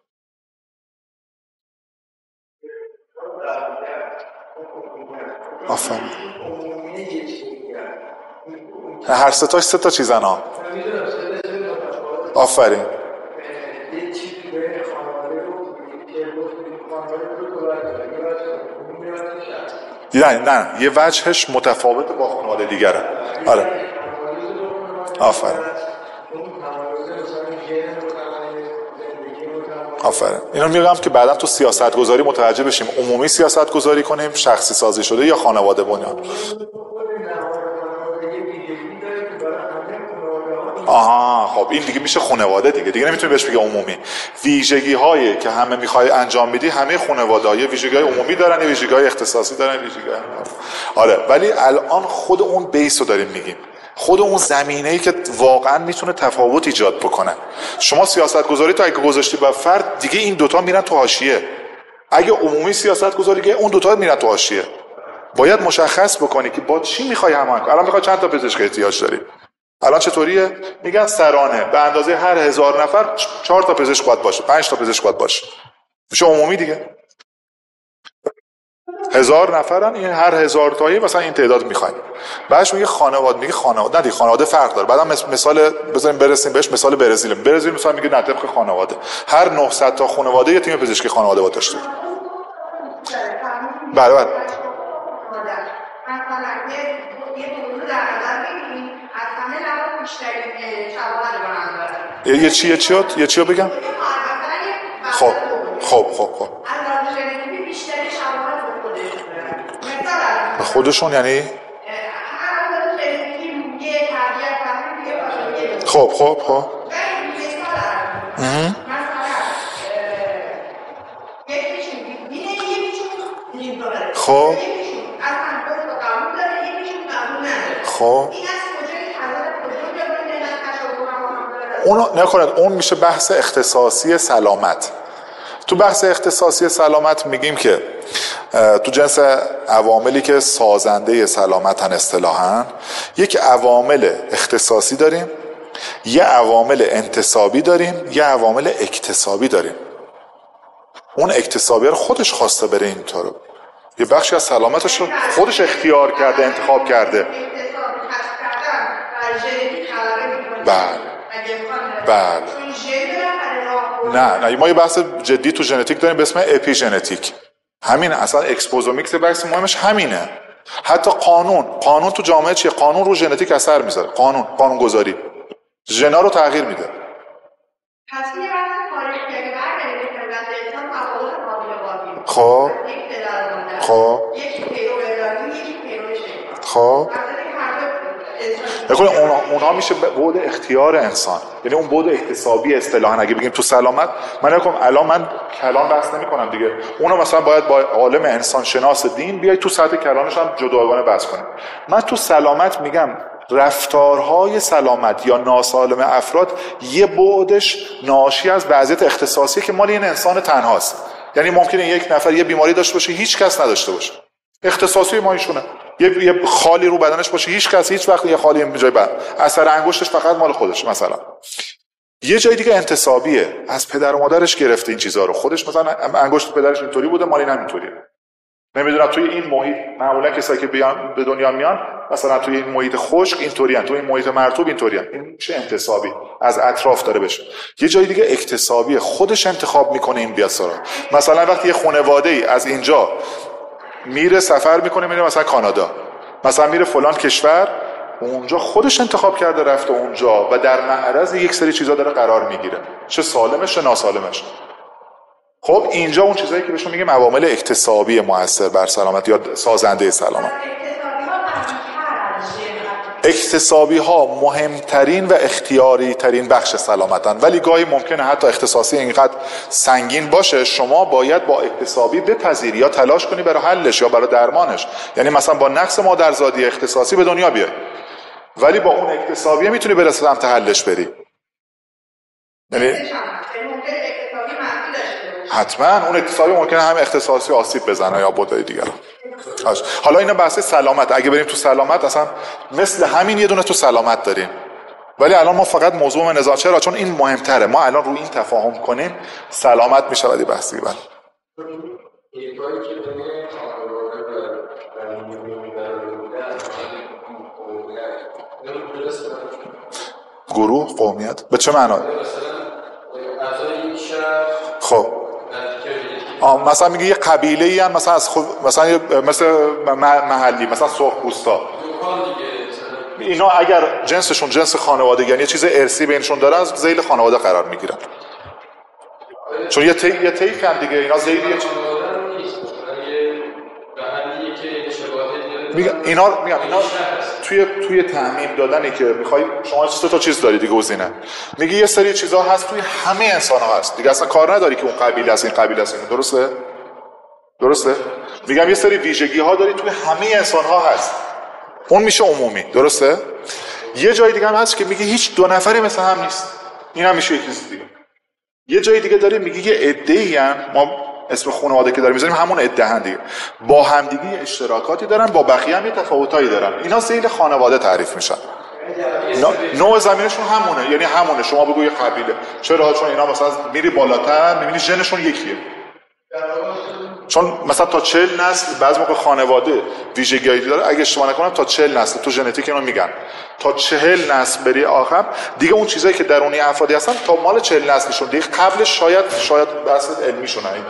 آفرین. هر سه تاش سه تا چیزن ها. آفرین. نه نه یه وجهش متفاوت با خانواده دیگره. آره. آفرین. آفرین. اینو میگم که بعدا تو سیاست گذاری متوجه بشیم عمومی سیاست گذاری کنیم، شخصی سازی شده یا خانواده بنیان. آها خب این دیگه میشه خانواده دیگه، دیگه نمیتونی بهش بگی عمومی. ویژگی هایی که همه میخوای انجام میدی، همه خانواده ها یه ویژگی های عمومی دارن، یه ویژگی های اختصاصی دارن، ویژگی های... آره. ولی الان خود اون بیس رو داریم میگیم، خود اون زمینه‌ای که واقعا میتونه تفاوت ایجاد بکنه. شما سیاست گذاری تا اگه گذاشتی با فرد، دیگه این دوتا میرن تو حاشیه. اگه عمومی سیاست گذاری که اون دوتا میرن تو حاشیه. باید مشخص بکنی که با چی میخوای هماهنگ کنی. الان میخوای چند تا پزشک احتیاج داری؟ الان چطوریه؟ میگن سرانه به اندازه هر هزار نفر چهار تا پزشک باید باشه، پنج تا پزشک باید باشه. میشه عمومی دیگه. هزار نفرن، این هر هزار تایی مثلا این تعداد میخوایم. بعدش میگه خانواده، میگه خانواده نه دیگه، خانواده فرق داره. بعدم مثال بزنیم برسیم بهش، مثال برزیل. برزیل مثلا میگه نه طبق خانواده هر نهصد تا خانواده یه تیم پزشکی خانواده باید داشته. بله بله. یه چیه چیه یه چیو بگم؟ خب خب خب خب به خودشون یعنی خب خب خب خب خب اونو نکنید. اون میشه بحث اختصاصی سلامت. تو بحث اختصاصی سلامت میگیم که تو جنس عواملی که سازنده سلامتن اصطلاحاً، یک عوامل اختصاصی داریم، یه عوامل انتصابی داریم، یه عوامل اکتسابی داریم. اون اکتسابی رو خودش خواسته بره اینطور، یه بخشی از سلامتش رو خودش اختیار کرده، انتخاب کرده. بله بله. نه نه ما یه بحث جدی تو ژنتیک داریم به اسم اپی ژنتیک. همین اصلا اکسپوزومیکس بحث مهمش همینه. حتی قانون قانون تو جامعه چیه؟ قانون رو ژنتیک اثر میذاره. قانون قانون گذاری ژنا رو تغییر میده. خب خب خب نکنه اونها, اونها میشه بعد اختیار انسان، یعنی اون بعد اکتسابی اصطلاحاً اگه بگیم تو سلامت. من نکنم الان من کلام بحث نمی کنم دیگه، اونا مثلا باید با عالم انسان شناس دین بیای تو سطح کلامش هم جداگانه بحث کنیم. من تو سلامت میگم رفتارهای سلامت یا ناسالم افراد یه بعدش ناشی از وضعیت اختصاصی که مال این انسان تنهاست. یعنی ممکنه یک نفر یه بیماری داشته باشه هیچ کس نداشته باشه، اختصاصی ما ایشونه. یه یه خالی رو بدنش باشه هیچ کس هیچ وقت یه خالی جای بعد اثر انگشتش فقط مال خودش. مثلا یه جای دیگه انتصابیه، از پدر و مادرش گرفته این چیزا رو، خودش مثلا انگشت پدرش اینطوری بوده مال این هم اینطوریه. نمیدونم توی این محیط معمولا کسایی که بیان به دنیا میان مثلا توی این محیط خشک اینطوریان، توی این محیط مرطوب اینطوریان. این میشه انتصابی، از اطراف داره بشه. یه جای دیگه اکتسابیه، خودش انتخاب میکنه این بیاد سراغ. مثلا وقتی یه خانواده‌ای از اینجا میره سفر میکنه میره مثلا کانادا، مثلا میره فلان کشور، اونجا خودش انتخاب کرده رفته اونجا و در معرض یک سری چیزا داره قرار میگیره، چه سالمش چه ناسالمش. خب اینجا اون چیزایی که بهشون میگیم عوامل اکتسابی مؤثر بر سلامت یا سازنده سلامت. اکتسابی ها مهمترین و اختیاری ترین بخش سلامتن، ولی گاهی ممکنه حتی اختصاصی اینقدر سنگین باشه شما باید با اکتسابی بپذیری یا تلاش کنی برای حلش یا برای درمانش. یعنی مثلا با نقص مادرزادی اختصاصی به دنیا بیای، ولی با اون اکتسابی میتونی برسی سمت حلش بری. یعنی حتما اون اکتسابی ممکنه هم اختصاصی آسیب بزنه یا بودای دیگر. حالا اینا بحث سلامت، اگه بریم تو سلامت اصلا مثل همین یه دونه تو سلامت داریم، ولی الان ما فقط موضوع نظام، چرا؟ چون این مهمتره. ما الان روی این تفاهم کنیم سلامت میشه ولی بحثی بعد گروه قومیت به چه معنا؟ خب آه مثلا میگه یه قبیله ای هم مثلا از خود مثلا مثل محلی مثلا سرخپوستا، اینا اگر جنسشون جنس خانوادگی یعنی یه چیز ارثی بینشون داره از ذیل خانواده قرار میگیرن، چون یه تی یه تیف هم دیگه اینا ذیل یه چیز میگم اینا میگم اینا توی توی تعمیم دادنی که میخوای شما سه تا چیز داری دیگه گزینه، میگی یه سری چیزا هست توی همه انسان‌ها هست دیگه، اصلا کار نداری که اون قبیله است این قبیله است، درسته؟ درسته؟ میگم یه سری ویژگی ها داری توی همه انسان‌ها هست، اون میشه عمومی، درسته؟ یه جای دیگه هم هست که میگه هیچ دو نفری مثل هم نیست، این هم میشه یه چیز دیگه. یه جای دیگه داره میگه یه عده‌ای ان، ما اسم خانواده که داریم میذاریم همون عده هن دیگه، با همدیگه اشتراکاتی دارن، با بقیه هم یه تفاوتایی دارن، اینا ذیل خانواده تعریف میشن. نوع زمینشون همونه، یعنی همونه. شما بگو یه قبیله، چرا؟ چون اینا مثلا میری بالاتر میبینی ژنشون یکیه، چون مثلا تا چهل نسل بعضی موقع خانواده ویژگیایی داره، اگه اشتباه نکنم تا چهل نسل تو ژنتیک اینو میگن، تا چهل نسل بری آخر دیگه اون چیزایی که درونی افرادی هستن تا مال چهل نسلشون دیگه، قبلش شاید شاید بحث علمیشون این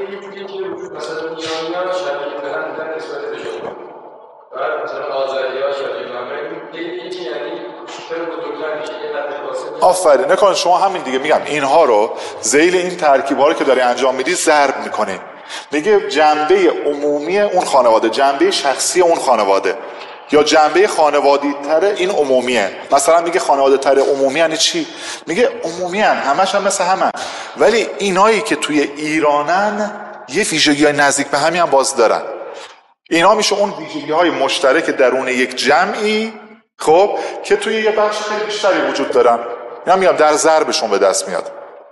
آفرین نکن. شما همین دیگه میگم اینها رو ذیل این ترکیب‌ها رو که داری انجام میدی ضرب میکنی، میگه جنبه عمومی اون خانواده، جنبه شخصی اون خانواده، یا جنبه خانوادی تر این عمومیه. مثلا میگه خانواده تر عمومی یعنی چی؟ میگه عمومی هن، همش هم مثل همه، ولی اینایی که توی ایرانن یه ویژگی های نزدیک به همین هم باز دارن. اینا میشه اون ویژگی های مشترک درون یک جمعی، خب که توی یه بخش خیلی بیشتری وجود دارن، اینا میام در ضربشون به دست میاد.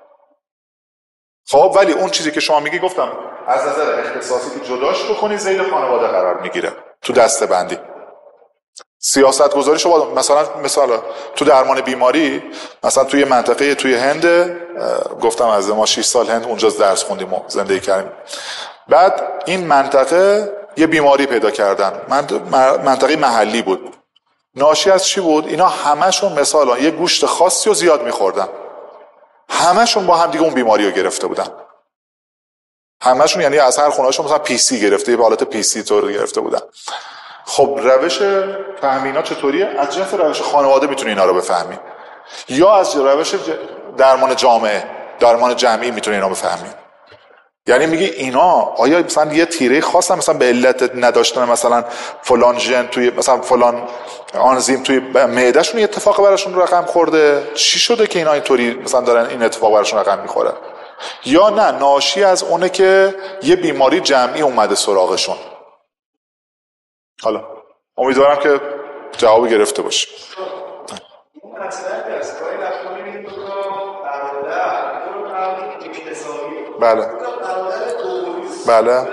خب ولی اون چیزی که شما میگی گفتم از نظر اختصاصی که جداش بکنی ذیل خانواده قرار میگیره تو دسته بندی. سیاست گذاری شما مثلا مثلا تو درمان بیماری، مثلا توی منطقه توی هند، گفتم از ما شش سال هند اونجا درس خوندیم و زندگی کردیم، بعد این منطقه یه بیماری پیدا کردن، منطقه محلی بود، ناشی از چی بود؟ اینا همشون مثلا یه گوشت خاصی رو زیاد میخوردن، همشون با هم دیگه اون بیماری رو گرفته بودن، همشون، یعنی از هر خونه‌شون مثلا پی سی گرفته، یه حالت پی سی طور گرفته بودن. خب روش فهمینا چطوریه؟ از جنس روش خانواده میتونی اینا رو بفهمی، یا از روش درمان جامعه، درمان جمعی میتونی اینا بفهمی. یعنی میگی اینا آیا مثلا یه تیره خاص هم مثلا به علت نداشتن مثلا فلان ژن توی مثلا فلان آنزیم توی معدهشون یه اتفاق براشون رقم خورده، چی شده که اینا اینطوری مثلا دارن این اتفاق براشون رقم میخوره؟ یا نه ناشی از اونه که یه بیماری جمعی اومده سراغشون. حالا امیدوارم که جواب گرفته باشه. اون مسئله است که وقتی می‌بینید تو برادر تو رو اقتصادی بله بله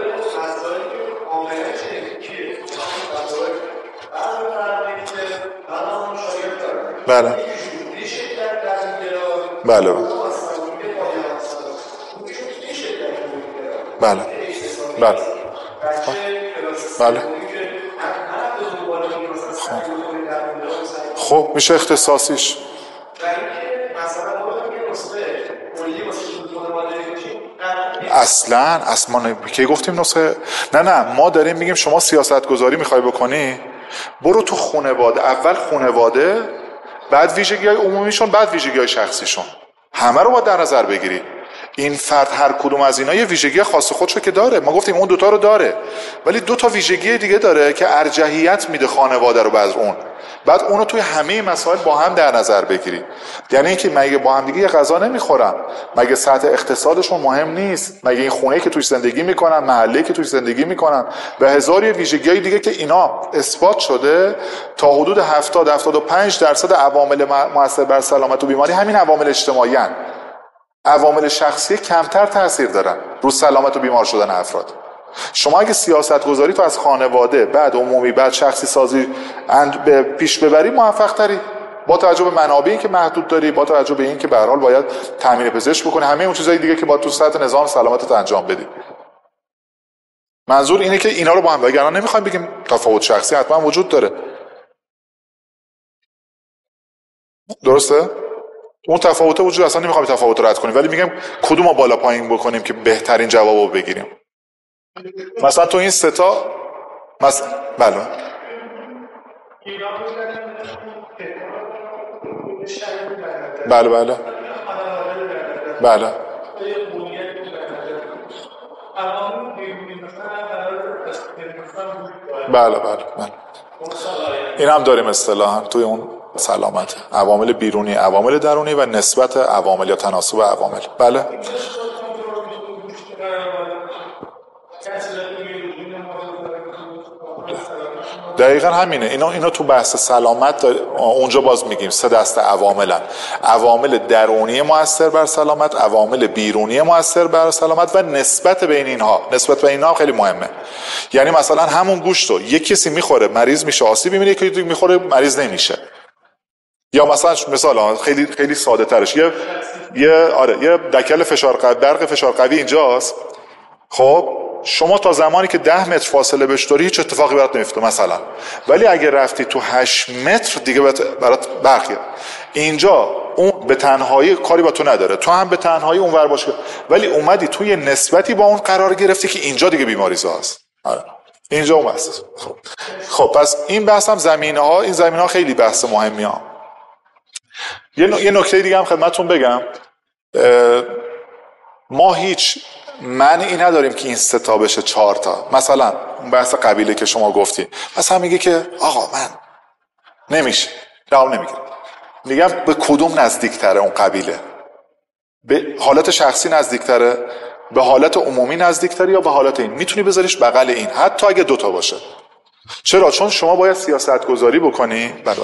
بله بله بله بله بله خب میشه اختصاصیش. اصلا اصلا کی گفتیم نسخه؟ نه نه ما داریم میگیم شما سیاست گذاری میخوای بکنی، برو تو خانواده، اول خانواده، بعد ویژگی های عمومیشون، بعد ویژگی های شخصیشون، همه رو باید در نظر بگیری. این فرد هر کدوم از اینا یه ویژگی خاص خودشو که داره، ما گفتیم اون دوتا رو داره، ولی دوتا ویژگی دیگه داره که ارجحیت میده خانواده رو بعد اون، بعد اونو توی همه مسائل با هم در نظر بگیری. یعنی اینکه مگه با هم دیگه یه غذا نمیخورن؟ مگه سطح اقتصادشون مهم نیست؟ مگه این خونه‌ای که توش زندگی میکنن، محله‌ای که توش زندگی میکنن، به هزار یه ویژگی‌های دیگه که اینا اثبات شده تا حدود هفتاد هفتاد و پنج درصد عوامل مؤثر بر سلامت و بیماری همین عوامل اجتماعی هستند. عوامل شخصی کمتر تاثیر دارن رو سلامت و بیمار شدن افراد. شما اگه سیاست گذاری تو از خانواده، بعد عمومی، بعد شخصی سازی به پیش ببری، موفق تری، با توجه به منابعی که محدود داری، با توجه به این که به هر حال باید تامین پزشک بکنی، همه اون چیزای دیگه که با تو سطح نظام سلامتت انجام بدی. منظور اینه که اینا رو با هم، وگرنه نمیخوایم بگیم تفاوت شخصی حتما وجود داره. درسته؟ اون تفاوت وجود اصلا نمیخوام تفاوت رو رد کنیم، ولی میگم کدومو بالا پایین بکنیم که بهترین جوابو بگیریم. مثلا تو این سه تا مثلا بله بله بله بله بله بله بله این هم داریم اصطلاحاً توی اون سلامت، عوامل بیرونی، عوامل درونی و نسبت عوامل یا تناسب عوامل. بله دقیقا همینه. اینا اینا تو بحث سلامت اونجا باز میگیم سه دسته عواملن: عوامل درونی مؤثر بر سلامت، عوامل بیرونی مؤثر بر سلامت و نسبت بین اینها. نسبت بین اینها خیلی مهمه. یعنی مثلا همون گوشت رو یک کسی میخوره مریض میشه آسیب میبینه، یکی دیگه میخوره مریض نمیشه. یا مثلا مثلا خیلی خیلی ساده ترش یه یه آره یه دکل فشار قوی، برق فشار قوی اینجاست. خب شما تا زمانی که ده متر فاصله بهش داری هیچ اتفاقی برات نمیفته مثلا، ولی اگه رفتی تو هشت متر دیگه برات برقیه. اینجا اون به تنهایی کاری با تو نداره، تو هم به تنهایی اون ور باشه، ولی اومدی توی نسبتی با اون قرار گرفتی که اینجا دیگه بیماریزا هست. آره اینجا اون بحث. خب خب پس این بحث هم زمینه ها، این زمینه ها خیلی بحث مهمی ها. یه یه نکته دیگه هم خدمتتون بگم، ما هیچ معنی نداریم که این سه تا بشه چهار تا. مثلا اون بحث قبیله که شما گفتی، مثلا میگه که آقا من نمیشه، جواب نمیگیرم. میگم به کدوم نزدیکتره اون قبیله؟ به حالت شخصی نزدیکتره، به حالت عمومی نزدیکتره، یا به حالت این؟ میتونی بذاریش بغل این حتی اگه دوتا باشه. چرا؟ چون شما باید سیاست گذاری بکنی. بله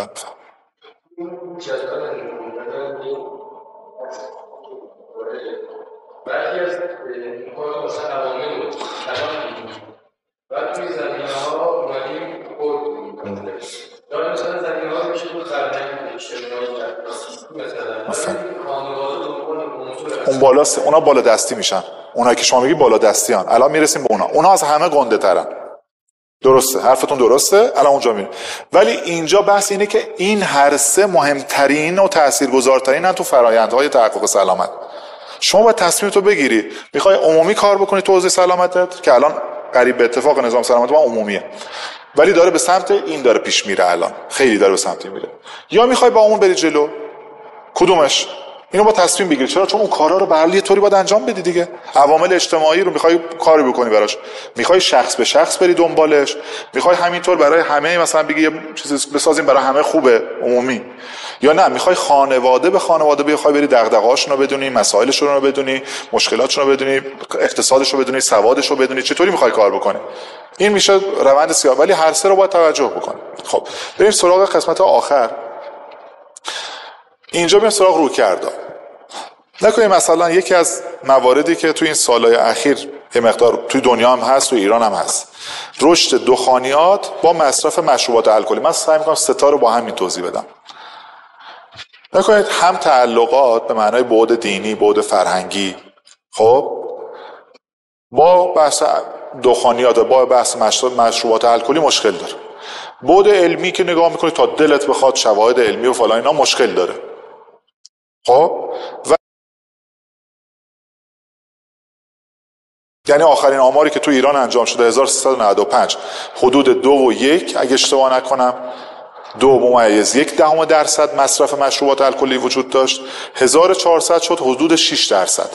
بعضی از این کار مثلا عوامل رو تمام می‌کنیم، بعد توی زمینه‌ها اومدیم خود یا مثلا زمینه‌ها میشه تو فرهنگ اجتماعی مثلا خانواده اون بالا س... اونا بالا دستی میشن. اونا که شما میگی بالا دستیان، الان میرسیم به اونا. اونا از همه گنده ترن. درسته، حرفتون درسته، الان اونجا میریم. ولی اینجا بحث اینه که این هر سه مهمترین و تاثیرگذارترینن تو فرآیندهای تحقق سلامت. شما باید تصمیم تو بگیری میخوای عمومی کار بکنی تو حوزه سلامتت که الان قریب به اتفاق نظام سلامت ما عمومیه، ولی داره به سمت این داره پیش میره، الان خیلی داره به سمت این میره، یا میخوای با اون بری جلو. کدومش؟ اینو با تصمیم بگیری. چرا؟ چون اون کارا رو به هر طوری باید انجام بدی دیگه. عوامل اجتماعی رو میخوای کاری بکنی براش، میخوای شخص به شخص بری دنبالش، میخوای همینطور برای همه مثلا بگی یه چیزی بسازیم برای همه خوبه عمومی، یا نه میخوای خانواده به خانواده بخوای بری دغدغه‌هاشون رو بدونی، مسائلشون رو بدونی، مشکلاتشون رو بدونی، اقتصادش رو بدونی، سوادش رو بدونی، چطوری میخوای کار بکنی. این میشه روند سیاه، ولی هر سه رو باید توجه بکنی. خب بریم سراغ قسمت آخر. اینجا بریم سراغ رویکردها. نکنیم مثلا یکی از مواردی که توی این سالهای اخیر یه مقدار توی دنیا هم هست، توی ایران هم هست، رشد دخانیات با مصرف مشروبات الکلی. من سعی می‌کنم سه تا رو با هم توضیح بدم. نکنید هم تعلقات به معنای بعد دینی، بعد فرهنگی، خب با بحث دخانیات و با بحث مشروبات الکلی مشکل داره. بعد علمی که نگاه می‌کنی تا دلت بخواد، شواهد علمی و فلان اینا مشکل داره. خب و یعنی آخرین آماری که تو ایران انجام شده هزار و سیصد و نود و پنج حدود دو و یک اگه اشتباه نکنم دو ممیز یک دهم درصد مصرف مشروبات الکلی وجود داشت، هزار و چهارصد شد حدود شش درصد.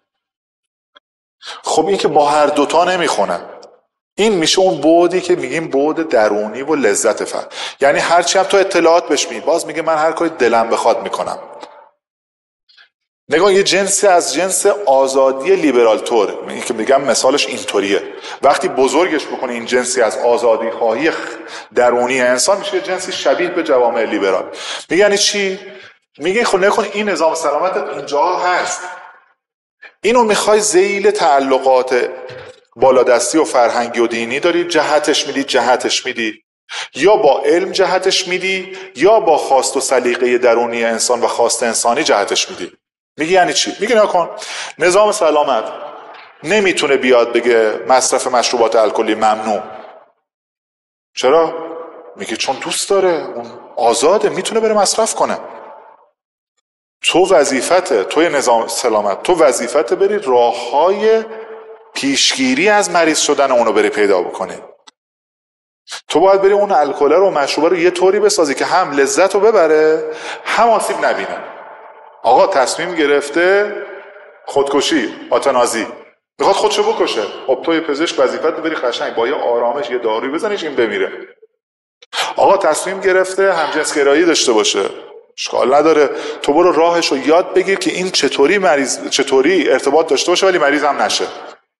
خب این که با هر دوتا نمیخونه. این میشه اون بعدی که میگیم بعد درونی و لذت فرد. یعنی هرچی هم تو اطلاعات بهش میدی باز میگه من هر کاری دلم بخواد میکنم. نگاه یه جنسی از جنس آزادی لیبرال تور که میگم مثالش اینطوریه. وقتی بزرگش بکنی این جنسی از آزادی خواهی درونی انسان میشه یه جنسی شبیه به جوامع لیبرال. میگن یعنی چی؟ میگن خب نکن این نظام سلامت اینجا هست، اینو میخوای ذیل تعلقات بالادستی و فرهنگی و دینی داری جهتش میدی جهتش میدی یا با علم جهتش میدی یا با خواست و سلیقه درونی انسان و خواست انسانی جهتش میدی. میگه یعنی چی؟ میگه نکن نظام سلامت نمیتونه بیاد بگه مصرف مشروبات الکلی ممنوع. چرا؟ میگه چون دوست داره، اون آزاده، میتونه بره مصرف کنه. تو وظیفته، توی نظام سلامت تو وظیفته بری راههای پیشگیری از مریض شدن اونو بری پیدا بکنی. تو باید بری اون الکل رو و مشروبه رو یه طوری بسازی که هم لذت رو ببره هم آسیب نبینه. آقا تصمیم گرفته خودکشی، آتنازی، میخواد خودشو بکشه. خب تو یه پزشک وظیفت بری قشنگ با یه آرامش یه داروی بزنیش این بمیره. آقا تصمیم گرفته همجنسگرایی داشته باشه، اشکال نداره، تو برو راهشو یاد بگیر که این چطوری مریض چطوری ارتباط داشته باشه ولی مریض هم نشه.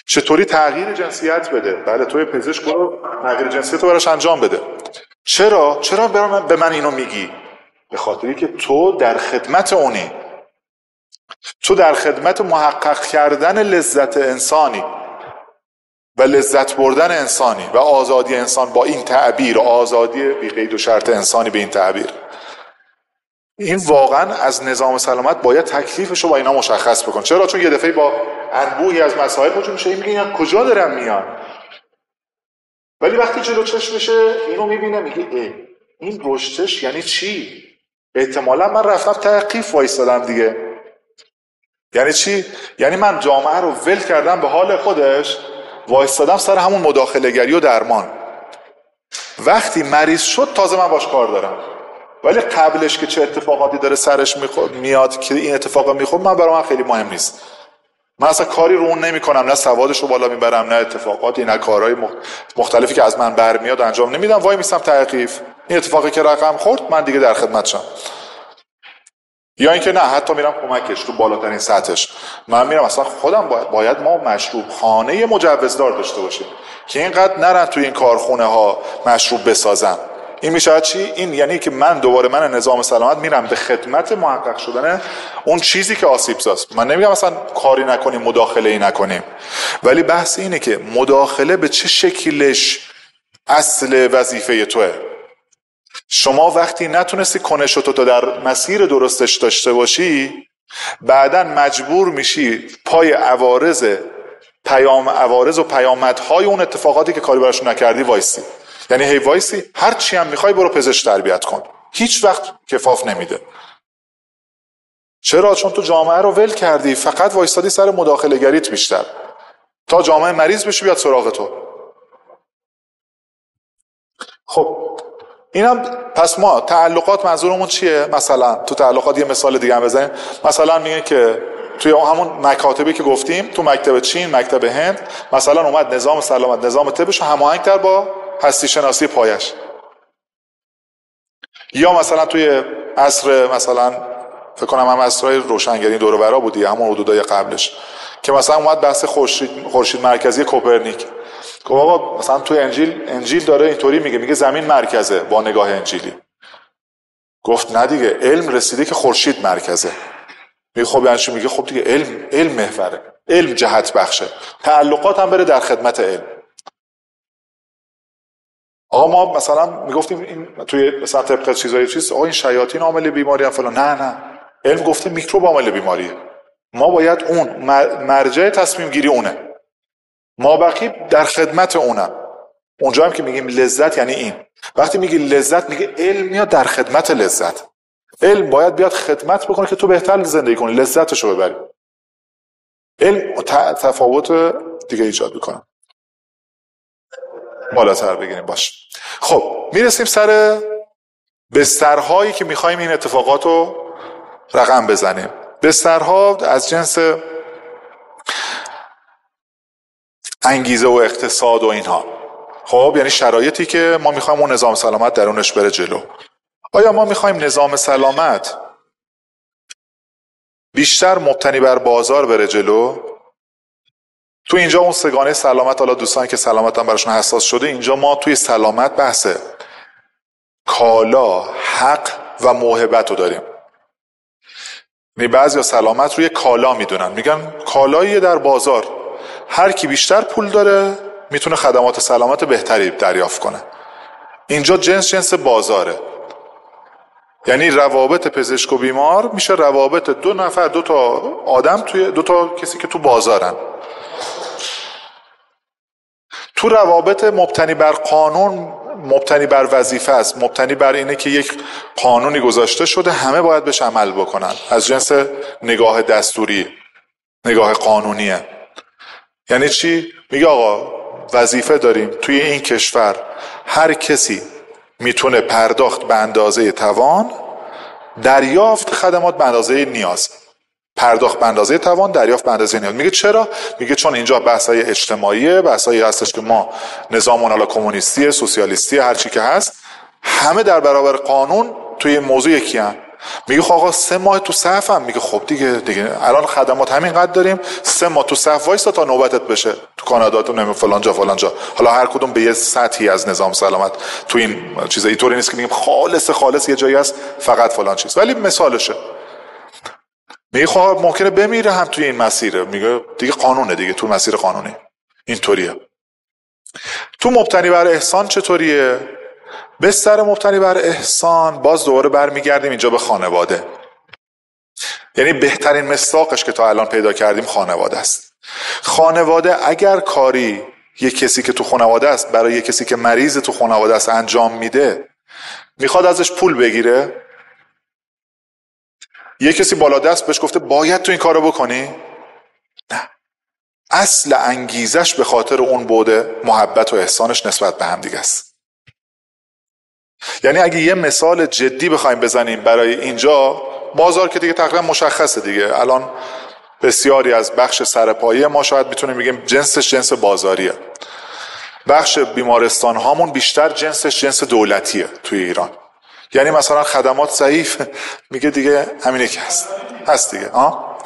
چطوری تغییر جنسیت بده. بله توی پزشک برو تغییر جنسیت رو براش انجام بده. چرا چرا برام به من اینو میگی؟ به خاطری که تو در خدمت اونی، تو در خدمت محقق کردن لذت انسانی و لذت بردن انسانی و آزادی انسان با این تعبیر، آزادی بی قید و شرط انسانی به این تعبیر. این واقعا از نظام سلامت باید تکلیفش رو با اینا مشخص بکن. چرا؟ چون یه دفعه با انبوهی از مسائل وجود میشه، این میگه کجا دارن میان، ولی وقتی جلو چشمشه اینو میبینه میگه ای این رشدش یعنی چی؟ احتمالا من رفتم تحقیف وایستادم دیگه. یعنی چی؟ یعنی من جامعه رو ول کردم به حال خودش، وایستادم سر همون مداخله گری و درمان. وقتی مریض شد تازه من باش کار دارم، ولی قبلش که چه اتفاقاتی داره سرش میاد که این اتفاقا میخواد من برای من خیلی مهم نیست. من اصلا کاری رو اون نمی کنم، نه سوادش رو بالا میبرم، نه اتفاقاتی، نه کارهای مختلفی که از من برمیاد انجام نمیدم. وای میستم توقیف، این اتفاقی که رقم خورد من دیگه در خدمتشم. یا اینکه نه حتی میرم کمکش تو بالاترین سطحش. من میرم اصلا خودم باید, باید ما مشروب خانه مجوزدار داشته باشیم که اینقدر نرن توی این کارخونه ها مشروب بسازن. این میشه چی؟ این یعنی که من دوباره من نظام سلامت میرم به خدمت محقق شدن اون چیزی که آسیب زاست. من نمیگم مثلا کاری نکنیم، مداخله ای نکنیم، ولی بحث اینه که مداخله به چه شکلش اصل وظیفه توه. شما وقتی نتونستی کنشتو تو در مسیر درستش داشته باشی، بعداً مجبور میشی پای عوارض پیام عوارض و پیامدهای اون اتفاقاتی که کاری براشون نکردی وایسی. یعنی هی وایسی، هر چی هم میخوای برو پزشک تربیت کن، هیچ وقت کفاف نمیده. چرا؟ چون تو جامعه رو ول کردی، فقط وایستادی سر مداخله گریت بیشتر تا جامعه مریض بشه بیاد سراغ تو. خب اینم پس ما تعلقات منظورمون چیه؟ مثلا تو تعلقات یه مثال دیگه هم بزنیم. مثلا میگه که توی همون مکاتبی که گفتیم، تو مکتب چین، مکتب هند، مثلا اومد نظام سلامت، نظام طبش رو هماهنگ کرد با هستی شناسی پایش. یا مثلا توی عصر مثلا فکر کنم هم عصرهای روشنگری دور و برا بودی، همون حدودای قبلش، که مثلا اومد بحث خورشید خورشید مرکزی کوپرنیک. گفت آقا مثلا توی انجیل انجیل داره اینطوری میگه، میگه زمین مرکزه با نگاه انجیلی. گفت نه دیگه، علم رسیده که خورشید مرکزه. میگه خب یعنی چی؟ میگه خب دیگه علم علم محوره، علم جهت بخشه، تعلقات هم بره در خدمت علم. آقا ما مثلا میگفتیم این توی مثلا طبق چیزای چیز آقا این شیاطین عامل بیماری ام فلان، نه نه، علم گفته میکروب عامل بیماریه. ما باید اون مرجع تصمیم گیری اونه، ما بقی در خدمت اونم. اونجا هم که میگیم لذت یعنی این، وقتی میگی لذت میگه علم میاد در خدمت لذت. علم باید بیاد خدمت بکنه که تو بهتر زندگی کنی، لذتشو ببری. علم تفاوت دیگه ایجاد میکنه. بالاتر بگیریم باش. خب میرسیم سر بسترهایی که میخوایم این اتفاقات رو رقم بزنیم. بسترها از جنس انگیزه و اقتصاد و اینها. خب یعنی شرایطی که ما میخوایم اون نظام سلامت درونش بره جلو. آیا ما میخوایم نظام سلامت بیشتر مبتنی بر بازار بره جلو؟ تو اینجا اون سگانه سلامت، حالا دوستان که سلامت هم براشون حساس شده، اینجا ما توی سلامت بحث کالا، حق و موهبت رو داریم. یعنی بعضیا سلامت روی کالا میدونن، میگن کالاییه در بازار، هر کی بیشتر پول داره میتونه خدمات سلامت بهتری دریافت کنه. اینجا جنس جنس بازاره. یعنی روابط پزشک و بیمار میشه روابط دو نفر، دو تا آدم توی دو تا کسی که تو بازارن. تو روابط مبتنی بر قانون، مبتنی بر وظیفه است، مبتنی بر اینه که یک قانونی گذاشته شده همه باید بهش عمل بکنن، از جنس نگاه دستوری، نگاه قانونیه. یعنی چی؟ میگه آقا وظیفه داریم توی این کشور هر کسی میتونه پرداخت به اندازه توان، دریافت خدمات به اندازه نیاز. پرداخت به اندازه توان، دریافت به اندازه نیاز. میگه چرا؟ میگه چون اینجا بحث‌های اجتماعیه، بحث‌هایی هستش که ما نظامون حالا کمونیستی، سوسیالیستی، هر چی که هست، همه در برابر قانون توی این موضوع یکی هستن. میگه خب آقا سه ماه تو صفم. میگه خب دیگه دیگه الان خدمات همینقدر داریم، سه ماه تو صف وایسا تا نوبتت بشه، تو کانادا تو نمی فلان جا فلان جا. حالا هر کدوم به یه سطحی از نظام سلامت، تو این چیزا اینطوری نیست که میگیم خالص خالص یه جایی هست فقط فلان چیز، ولی مثالشه. میگه خب ممکنه بمیره هم توی این مسیره. میگه دیگه قانونه دیگه، تو مسیر قانونی اینطوریه. تو مبتنی بر احسان چطوریه؟ بستر مبتنی بر احسان باز دوباره برمیگردیم اینجا به خانواده. یعنی بهترین مصداقش که تا الان پیدا کردیم خانواده است. خانواده اگر کاری یک کسی که تو خانواده است برای یک کسی که مریض تو خانواده است انجام میده، میخواد ازش پول بگیره؟ یک کسی بالا دست بهش گفته باید تو این کارو بکنی؟ نه. اصل انگیزش به خاطر اون بوده محبت و احسانش نسبت به هم دیگه است. یعنی اگه یه مثال جدی بخوایم بزنیم برای اینجا، بازار که دیگه تقریبا مشخصه دیگه، الان بسیاری از بخش سرپایه ما شاید میتونیم بگیم جنسش جنس بازاریه. بخش بیمارستان هامون بیشتر جنسش جنس دولتیه توی ایران. یعنی مثلا خدمات ضعیف، میگه دیگه همینه که هست هست دیگه. آه؟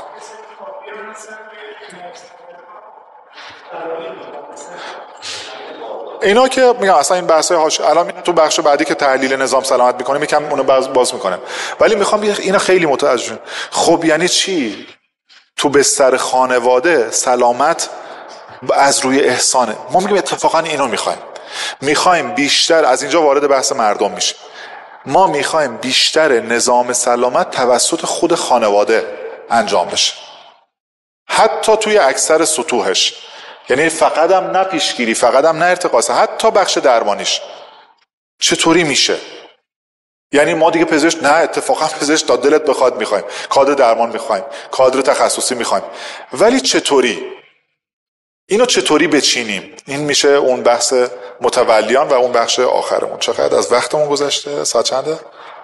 اینا که میگم اصلا این بحثای هاش الان تو بخش بعدی که تحلیل نظام سلامت میکنیم یکم اونو باز باز میکنم، ولی میخوام اینا خیلی متوجه شن. خب یعنی چی؟ تو بستر خانواده سلامت از روی احسانه. ما میگیم اتفاقا اینو میخوایم میخوایم بیشتر از اینجا وارد بحث مردم میشه. ما میخوایم بیشتر نظام سلامت توسط خود خانواده انجام بشه، حتی توی اکثر سطوحش. یعنی فقط هم نه پیشگیری، فقط هم نه ارتقاص، حتی بخش درمانیش. چطوری میشه؟ یعنی ما دیگه پزشک نه، اتفاقا پزشک تا دلت بخواد میخوایم، کادر درمان میخوایم، کادر تخصصی میخوایم، ولی چطوری؟ اینو چطوری بچینیم؟ این میشه اون بحث متولیان و اون بخش آخرمون. چقدر از وقتمون گذشته؟ ساعت چنده؟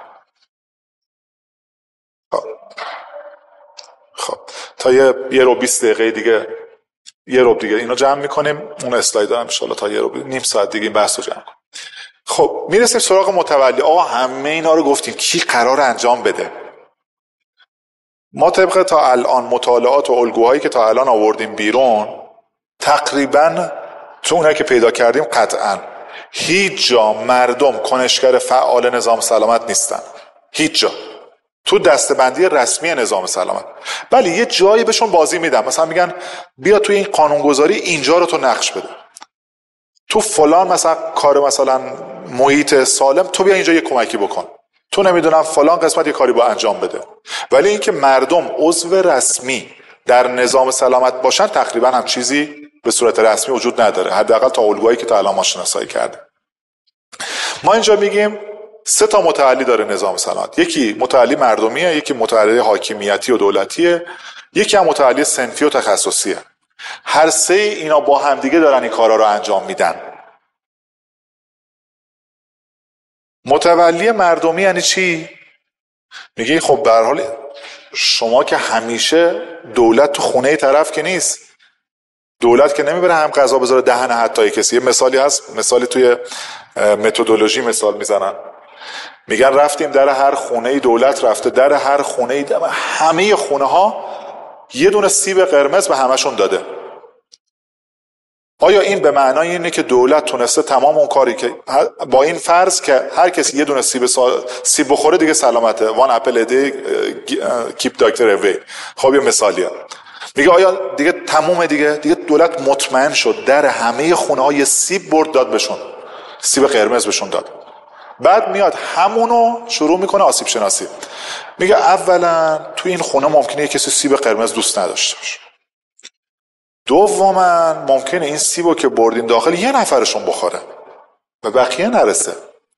خب تا یه یه رو بیست دقیقه دیگه، یه رو دیگه اینو جمع میکنیم. اون اسلاید هم ان شاء الله تا یه رو نیم ساعت دیگه این بحث رو جمع کنیم. خب میرسیم سراغ متولی. آقا همه اینا رو گفتیم، کی قرار انجام بده؟ ما طبق تا الان مطالعات و الگوهایی که تا الان آوردیم بیرون، تقریبا تو اونایی که پیدا کردیم قطعا هیچ جا مردم کنشگر فعال نظام سلامت نیستن. هیچ جا تو دسته‌بندی رسمی نظام سلامت. ولی یه جایی بهشون بازی میدن، مثلا میگن بیا توی این قانونگذاری اینجا رو تو نقش بده، تو فلان مثلا کار مثلا محیط سالم تو بیا اینجا یه کمکی بکن، تو نمیدونم فلان قسمت یه کاری با انجام بده. ولی اینکه مردم عضو رسمی در نظام سلامت باشن تقریبا هم چیزی به صورت رسمی وجود نداره، حداقل تا الگوهایی که تا الان ما شناسایی کرده. ما اینجا میگیم سه تا متولی داره نظام سلامت. یکی متولی مردمیه، یکی متولی حاکمیتی و دولتیه، یکی هم متولی صنفی و تخصصیه. هر سه اینا با هم دیگه دارن این کارا رو انجام میدن. متولی مردمی یعنی چی؟ میگه خب به هر حال شما که همیشه دولت تو خونه طرف که نیست، دولت که نمیبره هم قضا بذاره دهن حتی کسی. یه مثالی هست، مثالی توی متدولوژی مثال میزنن، میگن رفتیم در هر خونه دولت رفته در هر خونه، همه خونه ها یه دونه سیب قرمز به همشون داده. آیا این به معنای اینه که دولت تونسته تمام اون کاری که با این فرض که هر کسی یه دونه سیب سا... سیب بخوره دیگه سلامته، وان اپل ادی کیپ دکتر اوی. خب یه مثالیه، میگه آیا دیگه تمومه دیگه دیگه دولت مطمئن شد در همه خونه ها یه سیب برد داد بهشون، سیب قرمز بهشون داد. بعد میاد همونو شروع میکنه آسیب شناسی. میگه اولا تو این خونه ممکنه یه کسی سیب قرمز دوست نداشته باشه، دوما ممکنه این سیبو که بردین داخل یه نفرشون بخوره و بقیه نرسه،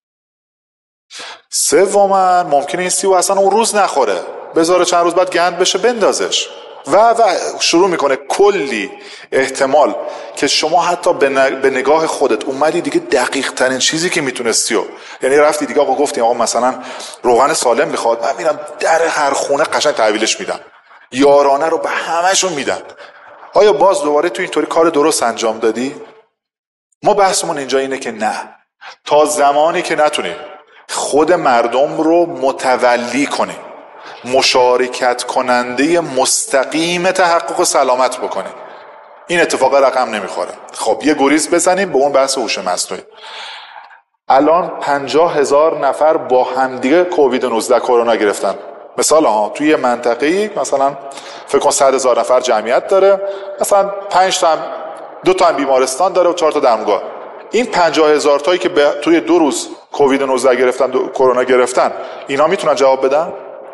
سوما ممکنه این سیبو اصلا اون روز نخوره، بذاره چند روز بعد گند بشه بندازش و و شروع میکنه کلی احتمال که شما حتی به نگاه خودت اومدی دیگه دقیق ترین چیزی که میتونستی و یعنی رفتی دیگه آقا گفتیم آقا مثلا روغن سالم میخواد، من میرم در هر خونه قشنگ تحویلش میدم، یارانه رو به همهشون میدن. آیا باز دوباره تو اینطوری کار درست انجام دادی؟ ما بحثمون اینجا اینه که نه، تا زمانی که نتونیم خود مردم رو متولی کنیم مشارکت کننده مستقیم تحقق سلامت بکنی. این اتفاق رقم نمیخوره. خب یه گریز بزنیم به اون بحث هوش مصنوعی. الان پنجاه هزار نفر با همدیگه کووید نوزده کرونا گرفتن. مثال ها توی منطقه‌ای مثلا فکر کن صد هزار نفر جمعیت داره، مثلا پنج تا هم دو تا هم بیمارستان داره و چهار تا درمانگاه. این پنجاه هزار تایی که توی دو روز کووید نوزده گرفتن، کرونا گرفتن، اینا میتونن جواب بدن؟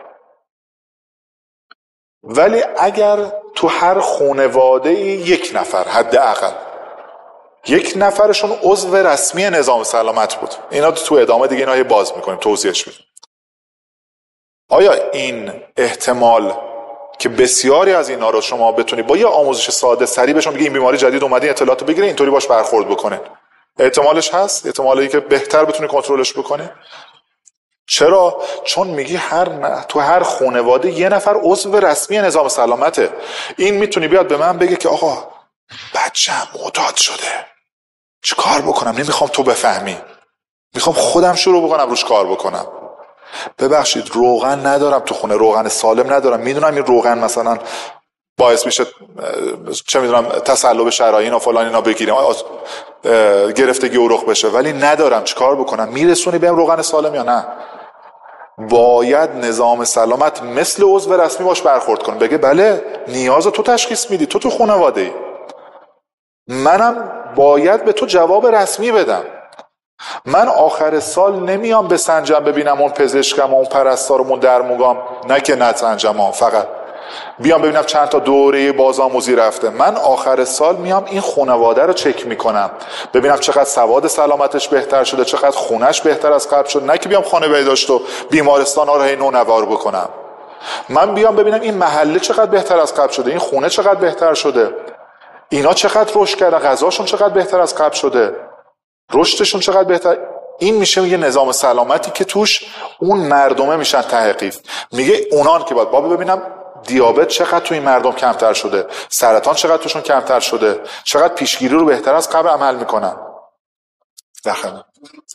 ولی اگر تو هر خانواده یک نفر حداقل یک نفرشون عضو رسمی نظام سلامت بود، اینا تو ادامه دیگه اینا باز میکنیم توضیحش میدیم، آیا این احتمال که بسیاری از اینا رو شما بتونی با یه آموزش ساده سریع بهشون بگی این بیماری جدید اومده اطلاعاتو بگیره اینطوری باش برخورد بکنه، احتمالش هست؟ احتمالی که بهتر بتونی کنترلش بکنی؟ چرا؟ چون میگی هر ن... تو هر خانواده یه نفر عضو رسمی نظام سلامته. این میتونی بیاد به من بگه که آقا بچه‌م معتاد شده، چی کار بکنم؟ نمیخوام تو بفهمی، میخوام خودم شروع بکنم روش کار بکنم. ببخشید روغن ندارم تو خونه، روغن سالم ندارم، میدونم این روغن مثلا باعث میشه چه میدونم تصلب شرايين و فلان اینا بگیریم، گرفتگی عروق بشه، ولی ندارم، چیکار بکنم؟ میرسونی بهم روغن سالم یا نه؟ باید نظام سلامت مثل عضو رسمی باش برخورد کنه، بگه بله نیاز تو تشخیص میدی، تو تو خانواده ای، منم باید به تو جواب رسمی بدم. من آخر سال نمیام به سنجم ببینم اون پزشکم و اون پرستارمون درموگام، نه که نسنجم، فقط بیام ببینم چند تا دوره بازآموزی رفته. من آخر سال میام این خانواده رو چک میکنم ببینم چقدر سواد سلامتش بهتر شده، چقدر خونش بهتر از قبل شد، نه که بیام خانه بهداشت و بیمارستان ها رو هی نونوار بکنم. من بیام ببینم این محله چقدر بهتر از قبل شده، این خونه چقدر بهتر شده، اینا چقدر رشد کردن، غذاشون چقدر بهتر از قبل شده، رشدشون چقدر بهتر. این میشه یه نظام سلامتی که توش اون مردمه میشن تحقیق. میگه اونان که باید بابا ببینم دیابت چقدر توی این مردم کمتر شده، سرطان چقدر توشون کمتر شده، چقدر پیشگیری رو بهتر از قبل عمل میکنن. داخل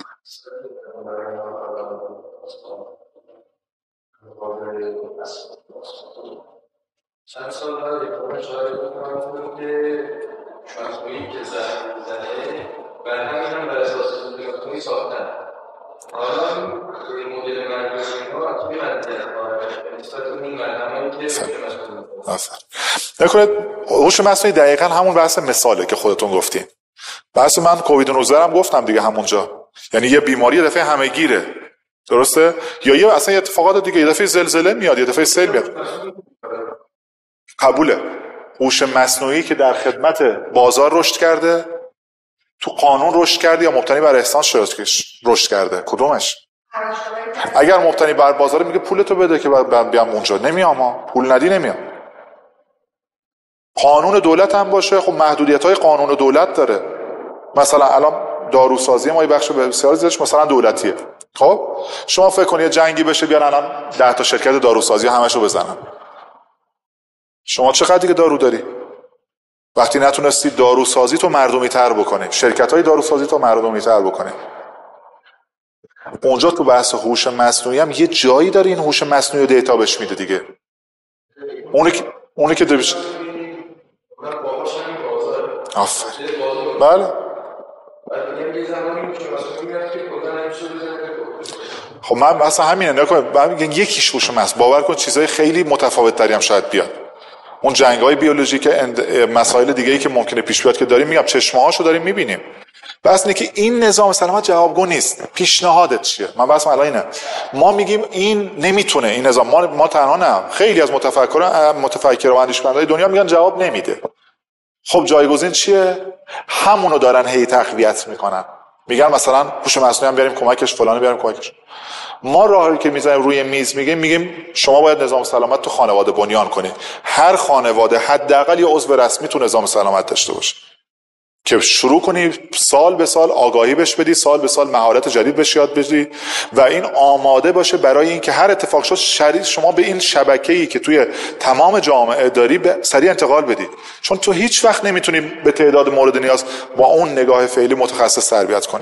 چند سال بعد اکرام شاید بکنم که شانسویی که زن زنه بر همین هم بر اساس دکتری ساختن. حالا این مدل مردمی ها توی منطقه نسبت به این مردمانی که نکنید هوش مصنوعی دقیقا همون بحث مثاله که خودتون گفتین. بحث من کووید نوزده هم گفتم دیگه همونجا، یعنی یه بیماری یه دفعه همه‌گیره، درسته؟ یا یه اصلا یه اتفاقات دیگه، یه دفعه زلزله میاد، یه دفعه سیل میاد. قبوله. هوش مصنوعی که در خدمت بازار رشد کرده، تو قانون رشد کرده یا مبتنی بر احساس رشد کرده؟ کدومش؟ اگر مبتنی بر بازار میگه پولتو بده که بعد بیام اونجا، نمیام ها، پول ندی نمیام. قانون دولت هم باشه، خب محدودیت‌های قانون دولت داره. مثلا الان داروسازی ما یه بخش بسیار زیادش مثلا دولتیه. خب شما فکر کنید جنگی بشه بیان الان ده تا شرکت داروسازی همشو بزنن، شما چقدر دیگه دارو داری؟ وقتی نتونستی داروسازی تو مردمی تر بکنی، شرکت‌های داروسازی تو مردمی تر بکنی، اونجا تو بحث هوش مصنوعی هم یه جایی داره این هوش مصنوعی رو دیتا بهش میده دیگه. اونی که اونی که دبش آفرین. بله. خب من اصلا همینه نکنم، من یکیش هوش مصنوعی، باور کن چیزای خیلی متفاوت تری هم شاید بیاد. اون جنگ‌های بیولوژیک مسائل دیگه‌ای که ممکنه پیش بیاد که داریم میگم چشمه‌هاشو داریم می‌بینیم. بس اینه که این نظام سلامت جوابگو نیست. پیشنهادت چیه؟ من بس الان اینه. ما میگیم این نمیتونه این نظام، ما ما تنها نه، خیلی از متفکران متفکر و اندیشمندای دنیا میگن جواب نمیده. خب جایگزین چیه؟ همونو دارن هی تقویت میکنن. میگن مثلا هوش مصنوعی هم بیاریم کمکش، فلانی بیاریم کمکش. ما راهی که میذاریم روی میز میگیم میگیم شما باید نظام سلامت تو خانواده بنیان کنید. هر خانواده حداقل یه عضو رسمی تو نظام سلامت داشته باشه که شروع کنی سال به سال آگاهی بهش بدی، سال به سال مهارت جدید بهش یاد بدی و این آماده باشه برای اینکه هر اتفاق شد شریک شما به این شبکه‌ای که توی تمام جامعه داری سریع انتقال بدی، چون تو هیچ وقت نمیتونی به تعداد مورد نیاز با اون نگاه فعلی متخصص تربیت کنی.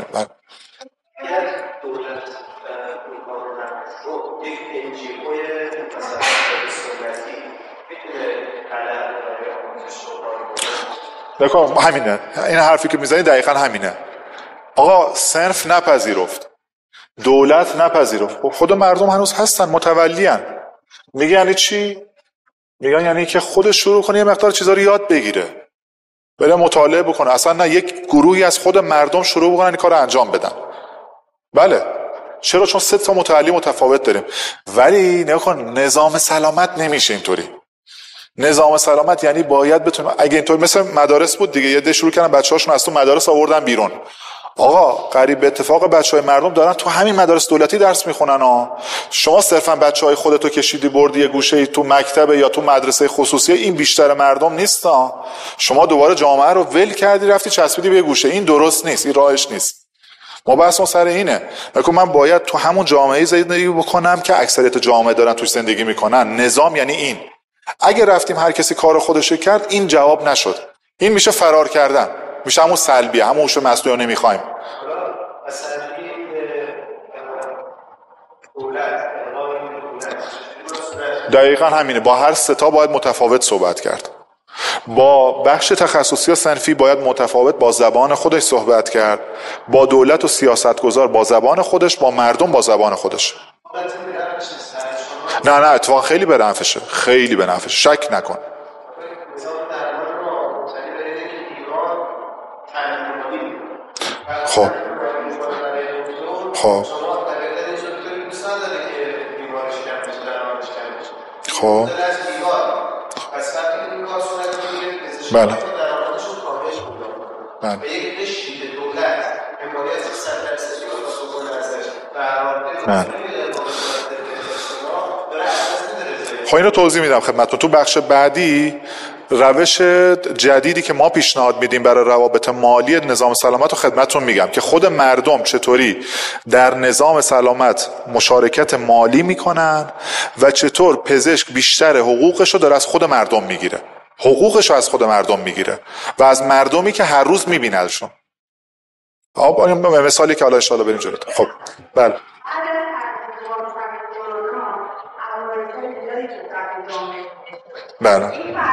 نکن همینه، این حرفی که میزنی دقیقا همینه. آقا صنف نپذیرفت، دولت نپذیرفت، خود مردم هنوز هستن، متولیان. میگه یعنی چی؟ میگن یعنی که خودش شروع کنه یه مقدار چیزا رو یاد بگیره، بره مطالعه بکنه. اصلا نه، یک گروهی از خود مردم شروع بکنن این کار رو انجام بدن. بله چرا؟ چون سه تا متولی متفاوت داریم. ولی نکن نظام سلامت نمیشه اینطوری. نظام سلامت یعنی باید بتونیم، اگه اینطور مثل مدارس بود دیگه، یه ده شروع کردن بچه‌هاشون از تو مدارس آوردن بیرون. آقا قریب به اتفاق بچهای مردم دارن تو همین مدارس دولتی درس میخونن ها. شما صرفا بچهای خودتو کشیدی بردی یه گوشه تو مکتب یا تو مدرسه خصوصی، این بیشتر مردم نیست ها. شما دوباره جامعه رو ول کردی رفتی چسبیدی به یه گوشه، این درست نیست، این راهش نیست. ما بحث ما سر اینه. بلکه من باید تو همون جامعه زندگی بکنم که اکثریت جامعه دارن توش زندگی میکنن. نظام یعنی این. اگه رفتیم هر کسی کار خودش کرد، این جواب نشد. این میشه فرار کردن، میشه همون سلبیه، همون هوش مصنوعی نمیخوایم. دقیقا همینه. با هر ستا باید متفاوت صحبت کرد. با بخش تخصصی و صنفی باید متفاوت با زبان خودش صحبت کرد، با دولت و سیاستگزار با زبان خودش، با مردم با زبان خودش. نه نه اتفاقا خیلی به نفعشه، خیلی به نفعشه، شک نکن. خب خب خب بله بله بله. خب این رو توضیح میدم خدمتتون تو بخش بعدی. روش جدیدی که ما پیشنهاد میدیم برای روابط مالی نظام سلامت رو خدمتتون میگم که خود مردم چطوری در نظام سلامت مشارکت مالی میکنن و چطور پزشک بیشتر حقوقش رو داره از خود مردم میگیره، حقوقش رو از خود مردم میگیره و از مردمی که هر روز میبیندشون. آب مثالی که حالا ان شاءالله بریم جلوتر. خب بله بله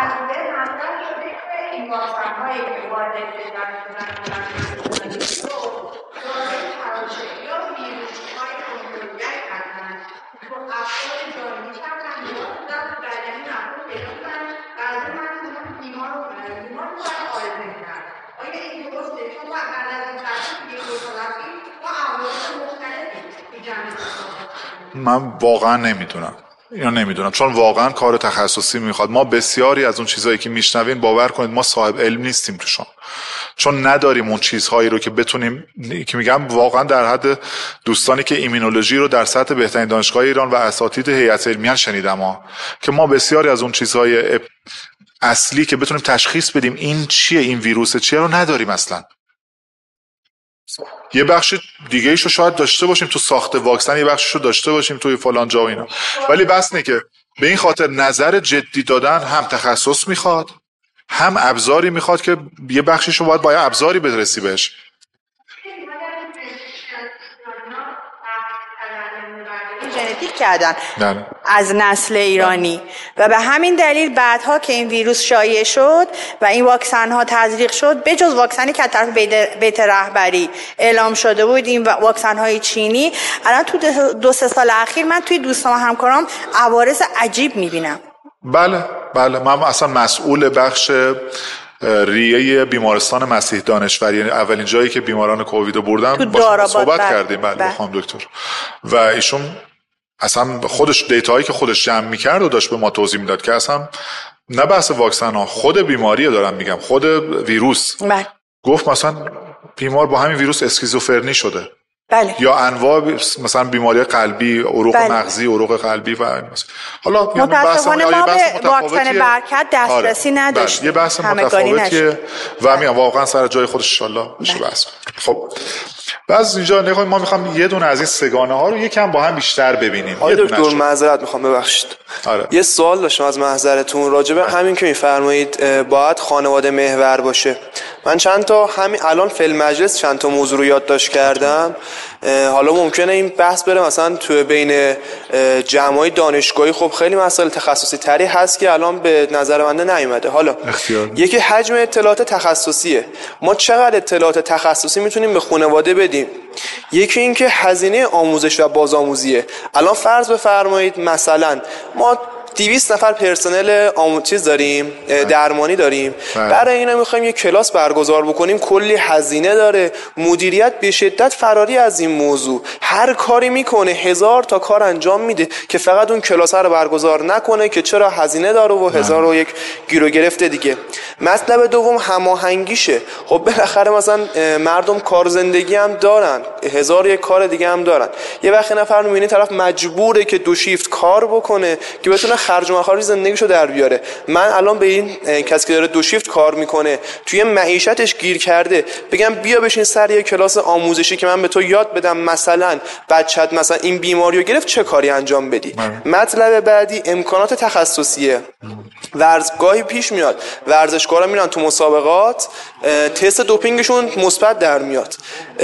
من واقعا نمیدونم، اینو نمیدونم، چون واقعا کار تخصصی میخواد. ما بسیاری از اون چیزهایی که میشنوین باور کنید ما صاحب علم نیستیم توشون، چون نداریم اون چیزهایی رو که بتونیم، که میگم واقعا در حد دوستانی که ایمونولوژی رو در سطح بهترین دانشگاه ایران و اساتید هیئت علمیان شنیدم ها، که ما بسیاری از اون چیزهای اصلی که بتونیم تشخیص بدیم این چیه، این ویروس چیه رو نداریم اصلا. یه بخش دیگه ایشو شاید داشته باشیم تو ساخت واکسن، یه بخششو داشته باشیم توی فلان جا و اینا، ولی بس نه که به این خاطر نظر جدی دادن هم تخصص میخواد، هم ابزاری میخواد که یه بخشیشو باید باید ابزاری برسی بهش. ژنتیک کردن از نسل ایرانی و به همین دلیل بعدها که این ویروس شایع شد و این واکسن ها تزریق شد، به جز واکسنی که از طرف بیت رهبری اعلام شده بود، این واکسن های چینی، الان تو دو سه سال اخیر من توی دوستان و همکارام عوارض عجیب میبینم. بله بله من اصلا مسئول بخش ریه بیمارستان مسیح دانشوری، یعنی اولین جایی که بیماران کووید رو بردن باش صحبت بله. کردیم بله با خانم دکتر و ایشون اصلا خودش دیتاهایی که خودش جمع میکرد و داشت به ما توضیح میداد که اصلا نه بحث واکسن ها، خود بیماری دارم میگم، خود ویروس بله. گفت مثلا بیمار با همین ویروس اسکیزوفرنی شده بله. یا انواع مثلا بیماری قلبی، عروق بله. مغزی، عروق قلبی و حالا متاسفانه ما به واکسن برکت دسترسی آره. نداشتیم. بله. یه بحث متفاوتیه و میگم واقعا سر جای خودش ان شاءالله میشه بحث. خب بعض اینجا نگاه ما میخوام یه دونه از این سگانه ها رو یکم با هم بیشتر ببینیم. آقای دکتر معذرت میخوام ببخشید. آره. یه سوال داشتم از محضرتون راجع به همین که میفرمایید باید خانواده محور باشه. من چند تا همین الان فیلم مجلس چند تا موضوع رو یادداشت کردم. حالا ممکنه این بحث بره مثلا تو بین جمعای دانشگاهی، خب خیلی مسائل تخصصی تری هست که الان به نظر من نیومده. حالا اختیار. یکی حجم اطلاعات تخصصیه، ما چقدر اطلاعات تخصصی میتونیم به خانواده بدیم. یکی این که هزینه آموزش و بازآموزیه. الان فرض بفرمایید مثلا ما دویست نفر پرسنل آموزش داریم، درمانی داریم، برای اینا میخوایم یک کلاس برگزار بکنیم، کلی هزینه داره. مدیریت به شدت فراری از این موضوع، هر کاری میکنه، هزار تا کار انجام میده که فقط اون کلاس رو برگزار نکنه که چرا هزینه داره و هزار و یک گیر و گرفت دیگه. مطلب دوم هماهنگیشه. خب بالاخره مثلا مردم کار زندگی هم دارن، هزار یک کار دیگه هم دارن. یه وقت نفر میبینی طرف مجبوره که دو شیفت کار بکنه که بتونه خرج و مخارج زندگیشو در بیاره. من الان به این کسی که داره دو شیفت کار میکنه توی معیشتش گیر کرده بگم بیا بشین سر یک کلاس آموزشی که من به تو یاد بدم مثلا بچت مثلا این بیماریو گرفت چه کاری انجام بدی. مطلب بعدی امکانات تخصصیه. ورزشگاهی پیش میاد ورزشکارا میرن تو مسابقات، تست دوپینگشون مثبت در میاد،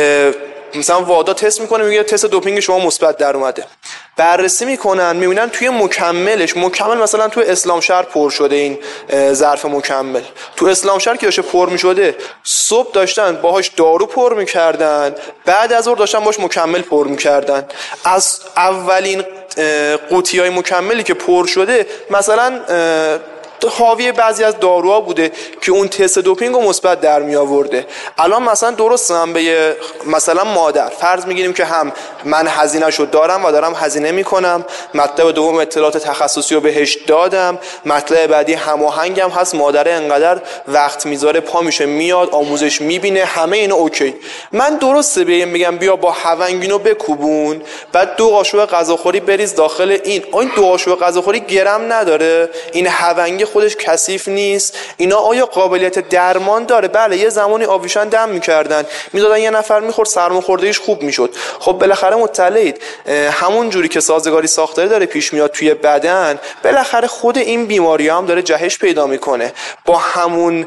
مثلا وادا تست میکنه میگه تست دوپینگ شما مثبت در اومده، بررسی میکنن میبینن توی مکملش مکمل مثلا توی اسلام شهر پر شده، این ظرف مکمل تو اسلام شهر که داشته پر میشده صبح داشتن باهاش دارو پر میکردن، بعد از ظهر داشتن باهاش مکمل پر میکردن. از اولین قوطی های مکملی که پر شده مثلا حاوی بعضی از داروها بوده که اون تست دوپینگ رو مثبت در می آورده. الان مثلا درست هم به مثلا مادر فرض میگیریم که هم من هزینه‌شو دارم و دارم هزینه میکنم، مطلب دوم اطلاعات تخصصی رو بهش دادم، مطلب بعدی هماهنگم هست، مادر انقدر وقت میذاره پا میشه میاد آموزش میبینه، همه اینا اوکی. من درسته بگم بگم بیا با هونگینو بکوبون بعد دو قاشق غذاخوری بریز داخل این، این دو قاشق غذاخوری گرم نداره، این هونگ خودش کثیف نیست، اینا آیا قابلیت درمان داره؟ بله یه زمانی آویشن دم میکردن میدادن یه نفر میخورد سرماخوردگیش خوب میشد. خب بالاخره مطلعید همون جوری که سازگاری ساختاری داره پیش میاد توی بدن، بالاخره خود این بیماری هم داره جهش پیدا میکنه. با همون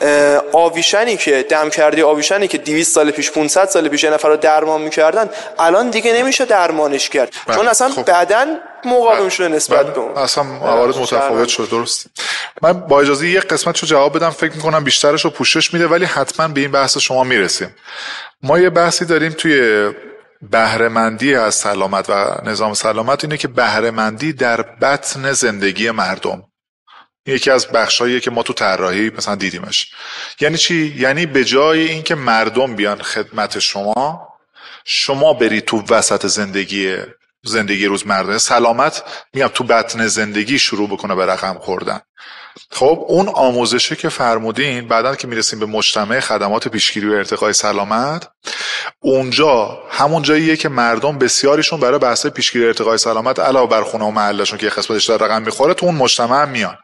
آویشنی که دم کردی آویشنی که دویست سال پیش پانصد سال پیش یه نفر رو درمان میکردن الان دیگه نمیشه درمانش کرد بله. چون اصلا خب. بدن مقاوم شده نسبت به اون، اصلا موارد متفاوت شده. درست. من با اجازه یک قسمتشو جواب بدم، فکر میکنم بیشترشو پوشش میده ولی حتما به این بحث شما میرسیم. ما یه بحثی داریم توی بهره‌مندی از سلامت و نظام سلامت، اینه که بهره‌مندی در بطن زندگی مردم یکی از بخشاییه که ما تو طراحی مثلا دیدیمش. یعنی چی؟ یعنی به جای اینکه مردم بیان خدمت شما، شما برید تو وسط زندگی زندگی روزمره، سلامت میگم تو بطن زندگی شروع بکنه به رقم خوردن. خب اون آموزشی که فرمودین بعداً که میرسیم به مجتمع خدمات پیشگیری و ارتقای سلامت، اونجا همون جاییه که مردم بسیاریشون برای بحث پیشگیری و ارتقای سلامت علاوه بر خونه و محلشون که قسمتش در رقم میخوره تو اون مجتمع هم میان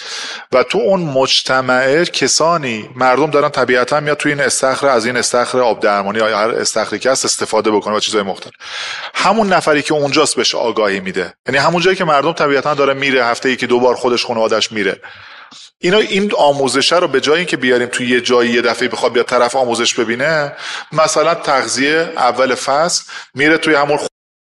و تو اون مجتمع کسانی مردم دارن طبیعتا میاد توی این استخر از این استخر آب درمانی یا هر استخری که هست استفاده بکنه و چیزای مختلف. همون نفری که اونجاست بهش آگاهی میده، یعنی همون جایی که مردم طبیعتا داره میره هفته یکی دو بار خودش خانواده‌اش میره. اینا این آموزش رو به جای اینکه بیاریم توی یه جایی یه دفعه بخواد بیاد طرف آموزش ببینه، مثلا تغذیه اول فصل میره توی همون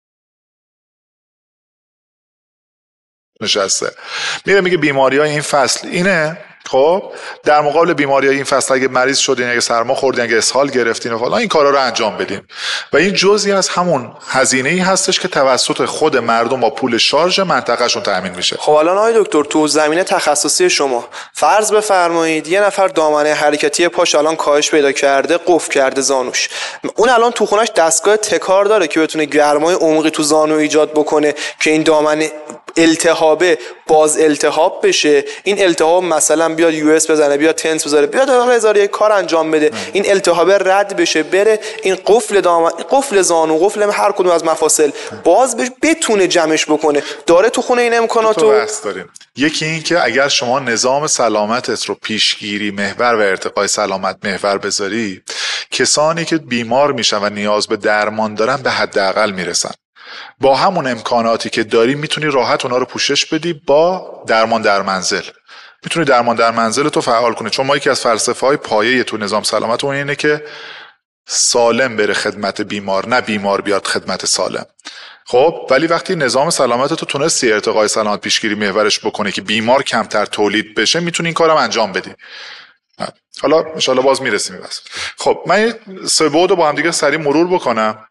نشسته میره میگه بیماری‌های این فصل اینه. خب در مقابل بیماری‌های این فصل اگه مریض شدین، اگه سرما خوردین، اگه اسهال گرفتین و فلان، این کارا رو انجام بدیم و این جزئی از همون هزینه‌ای هستش که توسط خود مردم با پول شارژ منطقه‌شون تامین میشه. خب الان آقای دکتر تو زمینه تخصصی شما فرض بفرمایید یه نفر دامنه حرکتی پاش الان کاهش پیدا کرده، قفل کرده زانوش، اون الان تو خونش دستگاه تکار داره که بتونه گرمای عمقی تو زانو ایجاد بکنه که این دامنه التهابه باز التهاب بشه، این التهاب مثلا بیاد یو اس بزنه، بیاد تنس بذاره، بیاد هزار یک کار انجام بده، این التهابه رد بشه بره، این قفل دامن، قفل زانو، قفل هر کدوم از مفاصل باز بشه، بتونه جمعش بکنه. داره تو خونه این امکاناتو بحث داریم. یکی این که اگر شما نظام سلامتت رو پیشگیری محور و ارتقای سلامت محور بذاری، کسانی که بیمار میشن و نیاز به درمان دارن به حداقل میرسن. با همون امکاناتی که داری میتونی راحت اونا رو پوشش بدی با درمان در منزل. میتونی درمان در منزل تو فعال کنی، چون ما یکی از فلسفه های پایه تو نظام سلامت اون اینه که سالم بره خدمت بیمار، نه بیمار بیاد خدمت سالم. خب ولی وقتی نظام سلامت تو تونستی ارتقای سلامت پیشگیری محورش بکنه که بیمار کمتر تولید بشه، میتونی این کارم انجام بدی. حالا ان شاءالله باز میرسیم بس. خب من سه بعد رو با هم دیگه سریع مرور بکنم.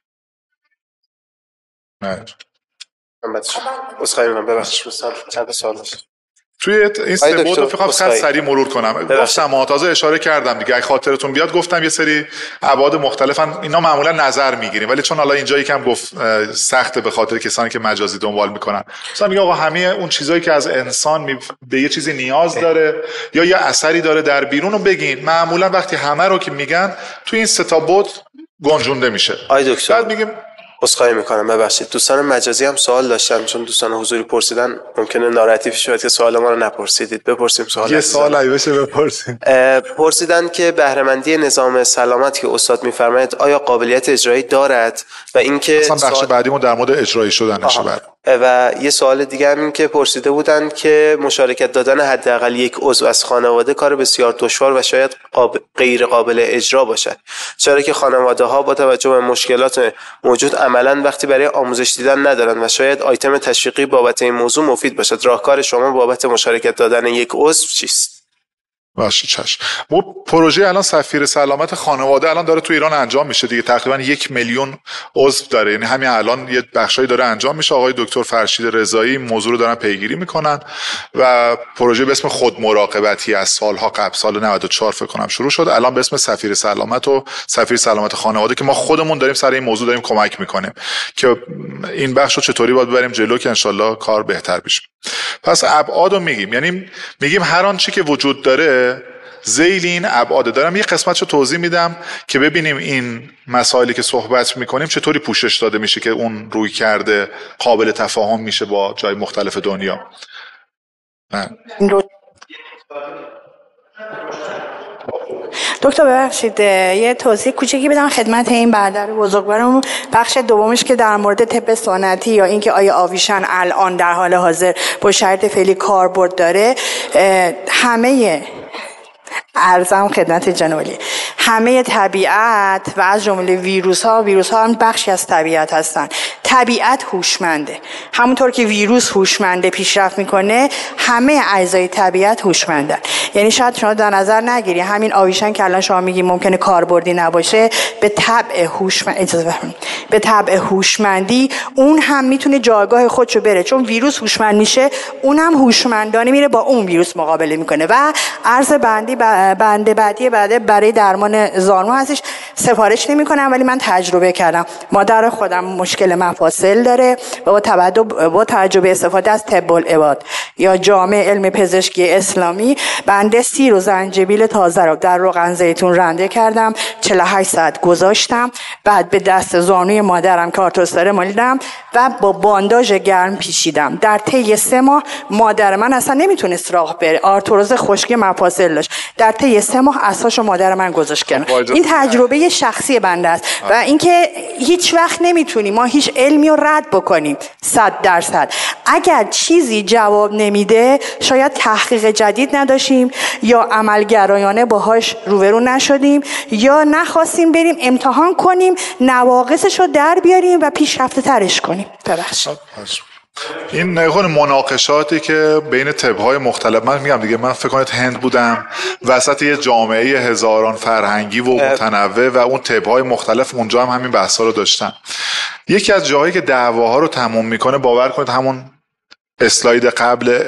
نه من اسخای من ببخشید چند سوال داشت. توی این سه بعد رو فقط سریع مرور کنم. گفتم تازه اشاره کردم دیگه، اگه خاطرتون بیاد گفتم یه سری ابعاد مختلفن، اینا معمولا نظر میگیریم ولی چون حالا اینجا یکم گفت سخته به خاطر کسانی که مجازی دنبال میکنن، مثلا میگه آقا همه اون چیزایی که از انسان می... به یه چیزی نیاز داره یا یه اثری داره در بیرون رو بگین. معمولا وقتی همه رو که میگن توی این سه تا بعد گنجونده میشه. آی دکتر بعد میگیم عذرخواهی میکنم ببخشید، دوستان مجازی هم سوال داشتن چون دوستان حضوری پرسیدن ممکنه ناراحتی شد که سوال ما رو نپرسیدید. بپرسیم سوال. یه سوال ای بشه بپرسیم. پرسیدن که بهره مندی نظام سلامت که استاد میفرمایید آیا قابلیت اجرایی دارد و اینکه اصلا بخش سوال... بعدیمون در مورد اجرایی شدنشه. بعد و یه سوال دیگه هم این که پرسیده بودن که مشارکت دادن حداقل یک عضو از خانواده کار بسیار دشوار و شاید قاب... غیر قابل اجرا باشد، چرا که خانواده ها با توجه به مشکلات موجود عملا وقتی برای آموزش دیدن ندارن و شاید آیتم تشویقی بابت این موضوع مفید باشد. راهکار شما بابت مشارکت دادن یک عضو چیست؟ باشه چشم. ما پروژه الان سفیر سلامت خانواده الان داره تو ایران انجام میشه دیگه، تقریبا یک میلیون عضو داره، یعنی همین الان یه بخشایی داره انجام میشه. آقای دکتر فرشید رضایی موضوع رو دارن پیگیری میکنن و پروژه به اسم خود مراقبتی از سالها قبل، سال نود و چهار فکر کنم شروع شد، الان به اسم سفیر سلامت و سفیر سلامت خانواده که ما خودمون داریم سر این موضوع داریم کمک میکنیم که این بخشو چطوری باید ببریم جلو که انشالله کار بهتر بشه. پس ابعادو میگیم، یعنی میگیم هر آن چی که وجود داره ذیل این ابعاد. دارم یه قسمتشو توضیح میدم که ببینیم این مسائلی که صحبت میکنیم چطوری پوشش داده میشه که اون روی کرده قابل تفاهم میشه با جای مختلف دنیا. نه. دکتر ببخشید یه توضیح کوچیکی بدم خدمت این برادر بزرگوارم. بخش دومش که در مورد طب سنتی یا اینکه آیا آویشن الان در حال حاضر با شرط فعلی کاربرد داره، همه عرضم خدمت جنابالی همه طبیعت و از جمله ویروس ها ویروس ها هم بخشی از طبیعت هستن. طبیعت هوشمنده، همونطور که ویروس هوشمنده پیشرفت میکنه همه اجزای طبیعت هوشمندن. یعنی شاید شما در نظر نگیری همین آویشن که الان شما میگی ممکنه کاربردی نباشه، به طبع هوشمند اجازه به طبع هوشمندی اون هم میتونه جایگاه خودشو بره، چون ویروس هوشمند میشه اون هم هوشمندانه میره با اون ویروس مقابله میکنه. و عرض بندی بنده بعدی بعد برای درمان زانو هستش، سفارش نمی کنم ولی من تجربه کردم. مادر خودم مشکل مفاصل داره و با توجه با تجربه استفاده از طب العباد یا جامع علم پزشکی اسلامی، بنده سیر و زنجبیل تازه رو در روغن زیتون رنده کردم، چهل و هشت ساعت گذاشتم، بعد به دست زانوی مادرم که آرتروز داره مالیدم و با بانداژ گرم پیچیدم. در طی سه ماه مادر من اصلا نمیتونست راه بره، آرتروز خشکی مفاصل داشت. در طی سه ماه اساسو مادر من گذاشت کنم. این تجربه شخصی بنده است و اینکه هیچ وقت نمیتونیم ما هیچ علمی رو رد بکنیم صد درصد. اگر چیزی جواب نمیده شاید تحقیق جدید نداشتیم یا عملگرایانه باهاش روبرو نشدیم یا نخواستیم بریم امتحان کنیم نواقصش رو در بیاریم و پیشرفته ترش کنیم. ببخشید. این نگاه مناقشاتی که بین طب‌های مختلف، من میگم دیگه من فکر کنید هند بودم وسط یه جامعه هزاران فرهنگی و متنوع و اون طب‌های مختلف اونجا هم همین بحثا رو داشتن. یکی از جاهایی که دعواها رو تموم میکنه باور کنید همون اسلاید قبل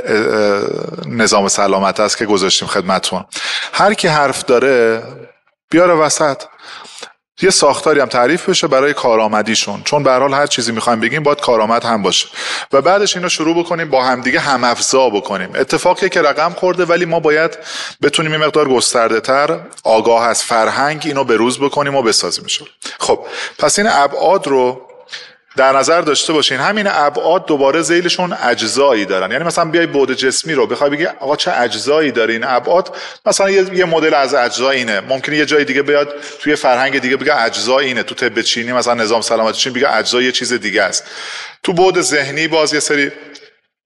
نظام سلامت است که گذاشتیم خدمتتون. هر کی حرف داره بیاره وسط، یه ساختاری هم تعریف بشه برای کارآمدیشون، چون به هر حال هر چیزی میخوایم بگیم باید کارآمد هم باشه و بعدش اینو شروع بکنیم با هم دیگه هم افزا بکنیم. اتفاقی که رقم خورده ولی ما باید بتونیم این مقدار گسترده تر آگاه از فرهنگ اینو به روز بکنیم و بسازیم. خب پس این ابعاد رو در نظر داشته باشین. همین ابعاد دوباره ذیلشون اجزایی دارن، یعنی مثلا بیای بعد جسمی رو بخوای بگی آقا چه اجزایی داره این ابعاد، مثلا یه, یه مدل از اجزا اینه، ممکنه یه جای دیگه بیاد توی فرهنگ دیگه بگه اجزا اینه، تو طب چینی مثلا نظام سلامت چین بگه اجزا یه چیز دیگه است. تو بعد ذهنی باز یه سری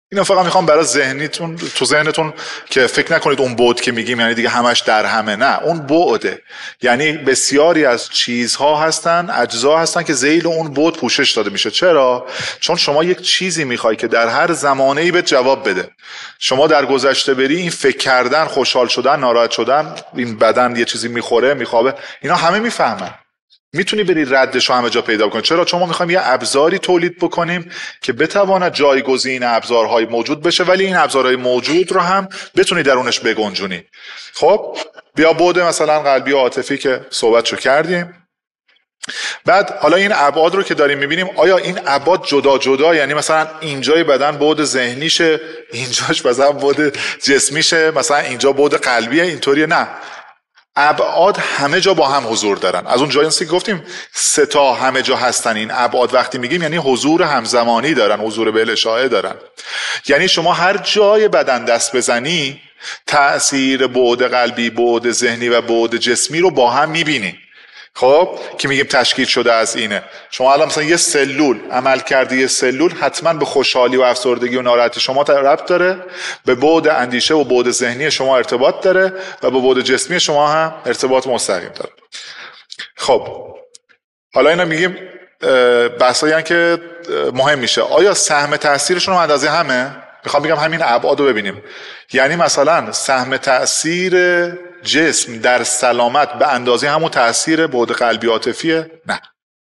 اینو فقط میخوام برای ذهنیتون تو ذهنتون که فکر نکنید اون بعد که میگیم یعنی دیگه همش در همه، نه، اون بعده، یعنی بسیاری از چیزها هستن، اجزا هستن که ذیل اون بعد پوشش داده میشه. چرا؟ چون شما یک چیزی میخوای که در هر زمانه‌ای به جواب بده. شما در گذشته بری، این فکر کردن، خوشحال شدن، ناراحت شدن، این بدن یه چیزی میخوره، میخوابه، اینا همه میفهمن. میتونی بری ردش رو همه جا پیدا کنی. چرا؟ چون ما میخوایم یه ابزاری تولید بکنیم که بتواند جایگزین ابزارهای موجود بشه، ولی این ابزارهای موجود رو هم بتونی درونش بگنجونی. خب بیا بعد مثلا قلبی و عاطفی که صحبتشو کردیم. بعد حالا این ابعاد رو که داریم میبینیم، آیا این ابعاد جدا جدا، یعنی مثلا اینجای بدن بعد ذهنیشه، اینجاش مثلا بعد جسمیشه، مثلا اینجا بعد قلبیه، اینطوریه؟ نه، ابعاد همه جا با هم حضور دارن. از اون جایی که گفتیم سه تا همه جا هستن، این ابعاد وقتی میگیم یعنی حضور همزمانی دارن، حضور بالاشاره دارن. یعنی شما هر جای بدن دست بزنی تأثیر بعد قلبی، بعد ذهنی و بعد جسمی رو با هم میبینی. خب که میگیم تشکیل شده از اینه. شما الان مثلا یه سلول، عمل کردی یه سلول حتما به خوشحالی و افسردگی و ناراحتی شما ربط داره، به بعد اندیشه و بعد ذهنی شما ارتباط داره و به بعد جسمی شما هم ارتباط مستقیم داره. خب حالا اینا میگیم بحثایی که مهم میشه. آیا سهم تاثیرشون هم اندازه همه؟ میخوام بگم همین ابعاد رو ببینیم. یعنی مثلا سهم تاثیر جسم در سلامت به اندازه همون تاثیر بعد قلبی عاطفیه؟ نه.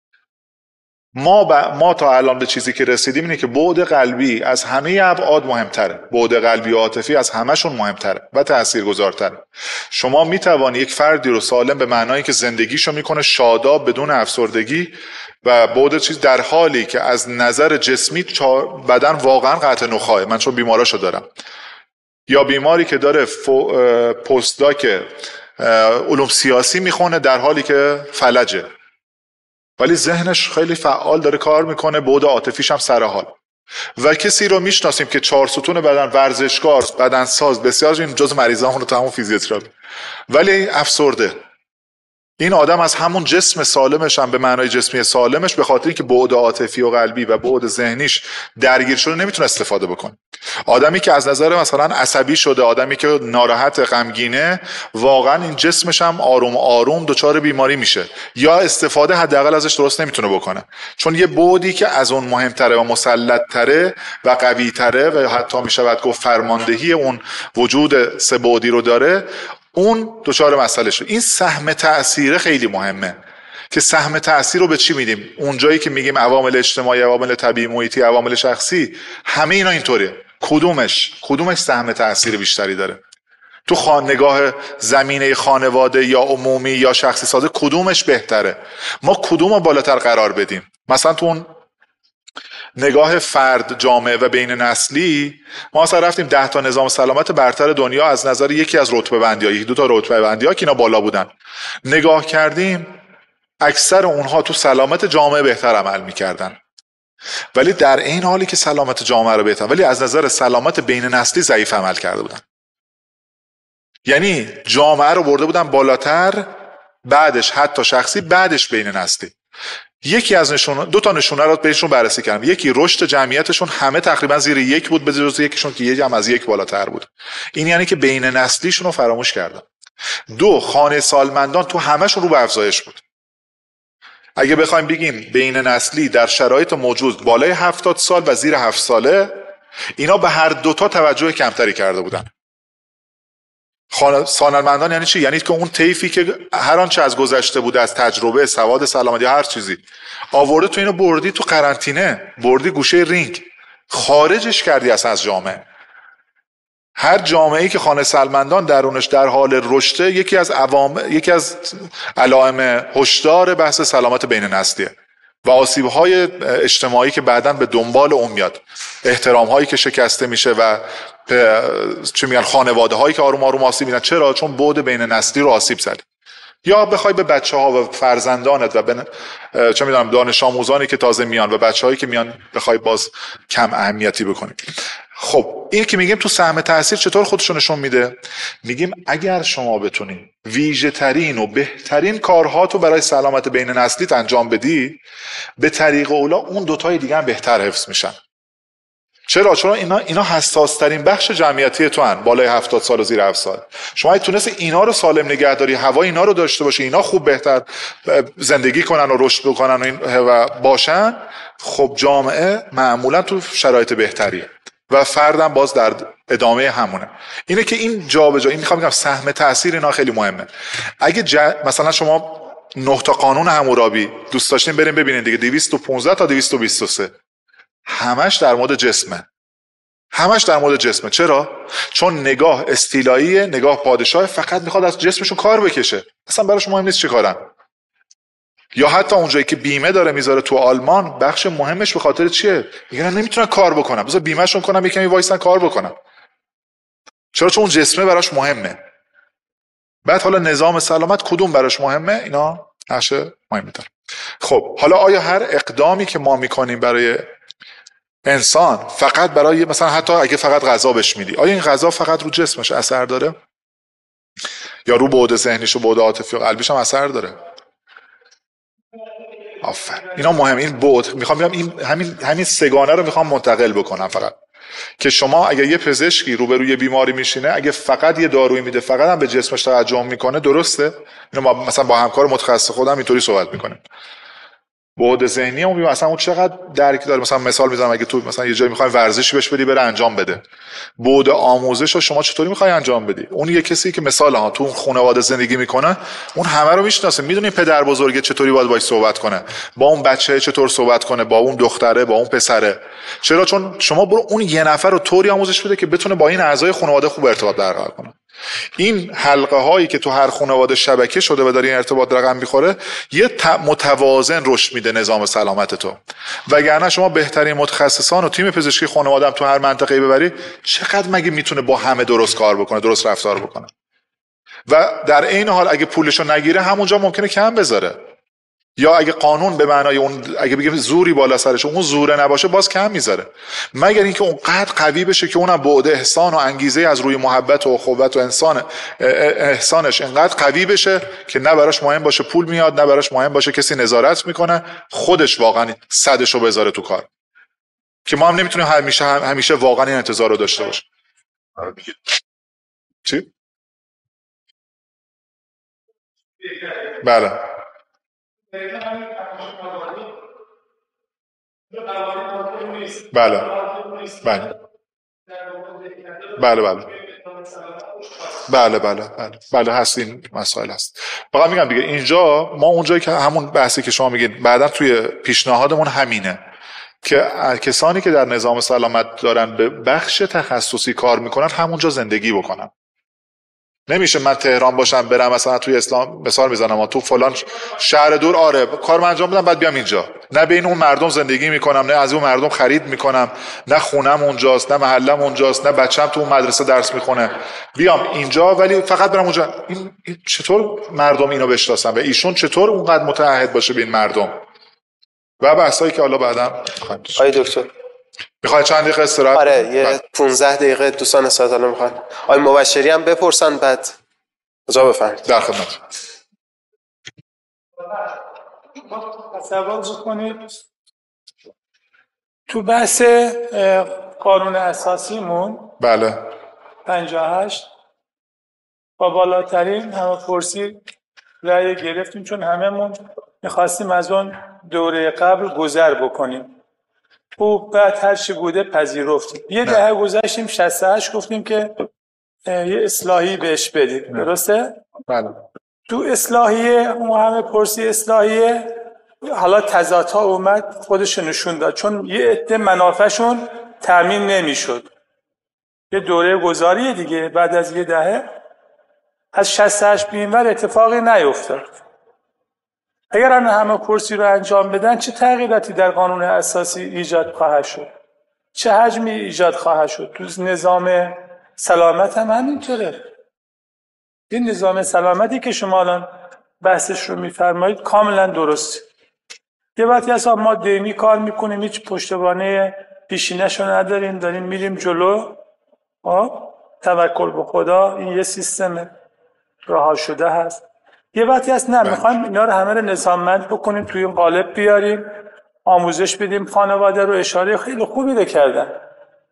ما ب... ما تا الان به چیزی که رسیدیم اینه که بعد قلبی از همه ابعاد مهمتره، بعد قلبی و عاطفی از همهشون مهمتره و تاثیرگذارتره. شما میتوانی یک فردی رو سالم به معنایی که زندگیشو میکنه شاداب بدون افسردگی و بعد چیز، در حالی که از نظر جسمی بدن واقعا قطع نخواه. من چون بیماراشو دارم، یا بیماری که داره پستداک علوم سیاسی میخونه در حالی که فلجه، ولی ذهنش خیلی فعال داره کار میکنه، بعد عاطفیش هم سر حال. و کسی رو میشناسیم که چهار ستون بدن، ورزشکار، بدنساز، بسیار این جز مریضامون رو تمام فیزیوتراپی، ولی افسرده. این آدم از همون جسم سالمش هم به معنای جسمی سالمش به خاطری که بعد عاطفی و قلبی و بعد ذهنیش درگیر شده نمیتونه استفاده بکنه. آدمی که از نظر مثلا عصبی شده، آدمی که ناراحت، غمگینه، واقعا این جسمش هم آروم آروم دچار بیماری میشه یا استفاده حداقل ازش درست نمیتونه بکنه، چون یه بعدی که از اون مهمتره و مسلط‌تره و قوی‌تره و حتی میشود گفت فرماندهی اون وجود سه بعدی رو داره، اون دچار مسئله شد. این سهم تأثیر خیلی مهمه که سهم تأثیر رو به چی میدیم؟ اون جایی که میگیم عوامل اجتماعی، عوامل طبیعی محیطی، عوامل شخصی، همه اینا اینطوریه. کدومش کدومش سهم تأثیر بیشتری داره؟ تو خان نگاه زمینه خانواده یا عمومی یا شخصی سازه کدومش بهتره؟ ما کدوم رو بالاتر قرار بدیم؟ مثلا تو اون نگاه فرد، جامعه و بین نسلی ما اصلا رفتیم ده تا نظام سلامت برتر دنیا از نظر یکی از رتبه بندی ها، یکی دو تا رتبه بندی ها که اینا بالا بودن، نگاه کردیم اکثر اونها تو سلامت جامعه بهتر عمل میکردن، ولی در این حالی که سلامت جامعه رو بهتر، ولی از نظر سلامت بین نسلی ضعیف عمل کرده بودن. یعنی جامعه رو برده بودن بالاتر، بعدش حتی شخصی، بعدش بین نسلی. یکی از نشون دو تا نشونه رو بهشون بررسی کردم. یکی رشد جمعیتشون همه تقریبا زیر یک بود، به جز یکیشون که یه جمع از یک بالاتر بود. این یعنی که بین نسلیشون رو فراموش کردن. دو، خانه سالمندان تو همهشون رو به افزایش بود. اگه بخوایم بگیم بین نسلی در شرایط موجود بالای هفتاد سال و زیر هفت ساله، اینا به هر دوتا توجه کمتری کرده بودن. سالمندان یعنی چی؟ یعنی که اون طیفی که هر آنچه از گذشته بوده، از تجربه، سواد، سلامت یا هر چیزی آورده تو اینو بردی تو قرنطینه، بردی گوشه رینگ، خارجش کردی اصلا از جامعه. هر جامعه‌ای که خانه سالمندان درونش در حال رشده، یکی از عوامل، یکی از علائم هشدار بحث سلامت بین نسلیه و آسیب‌های اجتماعی که بعداً به دنبال اون میاد، احترام‌هایی که شکسته میشه و چه میگن خانواده‌هایی که آروم آروم آسیب می‌بینن. چرا؟ چون بعد بین نسلی رو آسیب زدی. یا بخوای به بچه‌ها و فرزندانت و به چه می‌دونم دانش آموزانی که تازه میان و بچه‌هایی که میان بخوای باز کم اهمیتی بکنی. خب این که میگیم تو سهم تاثیر چطور خودشو نشون میده؟ میگیم اگر شما بتونی ویژه ترین و بهترین کارهاتو برای سلامت بین نسلیت انجام بدی، به طریق اولا اون دوتای دیگه هم بهتر حفظ میشن. چرا؟ چون اینا اینا حساس ترین بخش جمعیتی تو هن، بالای هفتاد سال و زیر هفت سال. شما اگه تونستی اینا رو سالم نگه داری، هوا اینا رو داشته باشی، اینا خوب بهتر زندگی کنن و رشد بکنن و, این و باشن، خب جامعه معمولا تو شرایط بهتریه و فردم باز در ادامه همونه. اینه که این جابجا، این میخوام بگم سهم تاثیر اینا خیلی مهمه. اگه ج... مثلا شما نه تا قانون حمورابی دوست داشتین بریم ببینین دیگه، دویست و پانزده تا دویست و بیست و سه همش در مورد جسمه، همش در مورد جسمه. چرا؟ چون نگاه استیلاییه، نگاه پادشاه، فقط میخواد از جسمشون کار بکشه، اصلا براش مهم نیست چه کارن. یا حتی اونجایی که بیمه داره میذاره تو آلمان، بخش مهمش به خاطر چیه؟ میگن نمیتونن کار بکنن، بذار بیمهشون کنم یکمی وایسن کار بکنن. چرا؟ چون اون جسمه براش مهمه. بعد حالا نظام سلامت کدوم براش مهمه؟ اینا نشه مهم داره. خب حالا آیا هر اقدامی که ما میکنیم برای انسان فقط برای، مثلا حتی اگه فقط غذا بهش میدی، آیا این غذا فقط رو جسمش اثر داره یا رو بعد ذهنیش و بعد عاطفی و قلبیش هم اثر داره؟ آفر اینا مهم. این بعد میخوام بگم، این همین همین سگانه رو میخوام منتقل بکنم فقط، که شما اگه یه پزشکی روبروی بیماری میشینه، اگه فقط یه دارویی میده، فقط هم به جسمش توجه میکنه، درسته؟ اینو ما مثلا با همکار متخصص خودم اینطوری صحبت میکنیم. بعد ذهنی اون مثلا اون چقدر درکی داره. مثلا مثال میزنم، اگه تو مثلا یه جایی میخوای ورزشی بهش بدی بره انجام بده، بعد آموزش رو شما چطوری میخوای انجام بدی؟ اون یه کسی که مثلا ها تو اون خانواده زندگی میکنه، اون همه رو میشناسه، میدونه پدر بزرگه چطوری باید باهاش صحبت کنه، با اون بچه چطور صحبت کنه، با اون دختره، با اون پسره. چرا؟ چون شما برو اون یه نفر رو طوری آموزش بده که بتونه با این اعضای خانواده خوب ارتباط برقرار کنه. این حلقه هایی که تو هر خانواده شبکه شده و داره این ارتباط رقم میخوره، یه متوازن رشد میده نظام سلامت تو. وگرنه شما بهترین متخصصان و تیم پزشکی خانواده هم تو هر منطقه‌ای ببری، چقدر مگه میتونه با همه درست کار بکنه، درست رفتار بکنه؟ و در این حال اگه پولشو نگیره همونجا ممکنه کم بذاره، یا اگه قانون به معنای اون، اگه بگیم زوری بالا سرش، اون زوره نباشه، باز کم میذاره. مگر اینکه اونقدر قوی بشه که اونم بعد احسان و انگیزه از روی محبت و اخوت و انسان احسانش اینقدر قوی بشه که نه براش مهم باشه پول میاد، نه براش مهم باشه کسی نظارت میکنه، خودش واقعا صدشو بذاره تو کار. که ما هم نمیتونیم همیشه همیشه واقعا این انتظار رو داشته باشیم. چی؟ بله. بله بله بله بله بله بله بله بله هست، این مسائل هست. فقط میگم دیگه اینجا ما اونجایی که همون بحثی که شما میگید بعدا توی پیشنهادمون همینه که کسانی که در نظام سلامت دارن به بخش تخصصی کار میکنن همونجا زندگی بکنن. نمیشه من تهران باشم برم مثلا توی اسلام مثال میزنم تو فلان شهر دور آره کار انجام بدم بعد بیام اینجا، نه بین اون مردم زندگی میکنم، نه از اون مردم خرید میکنم، نه خونم اونجاست، نه محلم اونجاست، نه بچم تو اون مدرسه درس میخونه، بیام اینجا ولی فقط برم اونجا. این, این چطور مردم اینو بشناسن و ایشون چطور اونقدر متعهد باشه به این مردم؟ و بحثایی که حالا بعداً آقای دکتر میخوای چند دقیقه استراحت؟ آره یه پانزده دقیقه دوستان استراحت الان میخوان. آقای مبشری هم بپرسن بعد اجازه بفرمایید. در خدمت. تصور بکنید تو بحث قانون اساسیمون بله پنجاه و هشت با بالاترین همه پرسی رأی گرفتیم، چون هممون میخواستیم از اون دوره قبل گذر بکنیم. او بعد هر چی بوده پذیرفتیم. یه دهه گذشتیم شصت و هشت گفتیم که یه اصلاحی بهش بدیم. درسته؟ بله. تو اصلاحیه اون همه پرسی اصلاحیه حالا تضادها اومد خودش نشون داد، چون یه عده منافعشون تامین نمیشد. یه دوره گذاری دیگه بعد از یه دهه از شصت و هشت به اینور اتفاقی نیفتاد. اگر آن همه پرسی رو انجام بدن چه تغییراتی در قانون اساسی ایجاد خواهد شد؟ چه حجمی ایجاد خواهد شد؟ تو نظام سلامت هم همینطوره. این نظام سلامتی که شما الان بحثش رو میفرمایید کاملا درسته. یه وقتی اصلا ما دیمی کار میکنیم، هیچ پشتوانه پیشینش رو نداریم، داریم میریم جلو، آه توکل به خدا، این یه سیستم رها شده هست. یه وقتی هست نه میخوایم اینا رو همه رو نظاممند بکنیم، توی این قالب بیاریم، آموزش بدیم خانواده رو. اشاره خیلی خوبی رو کردن.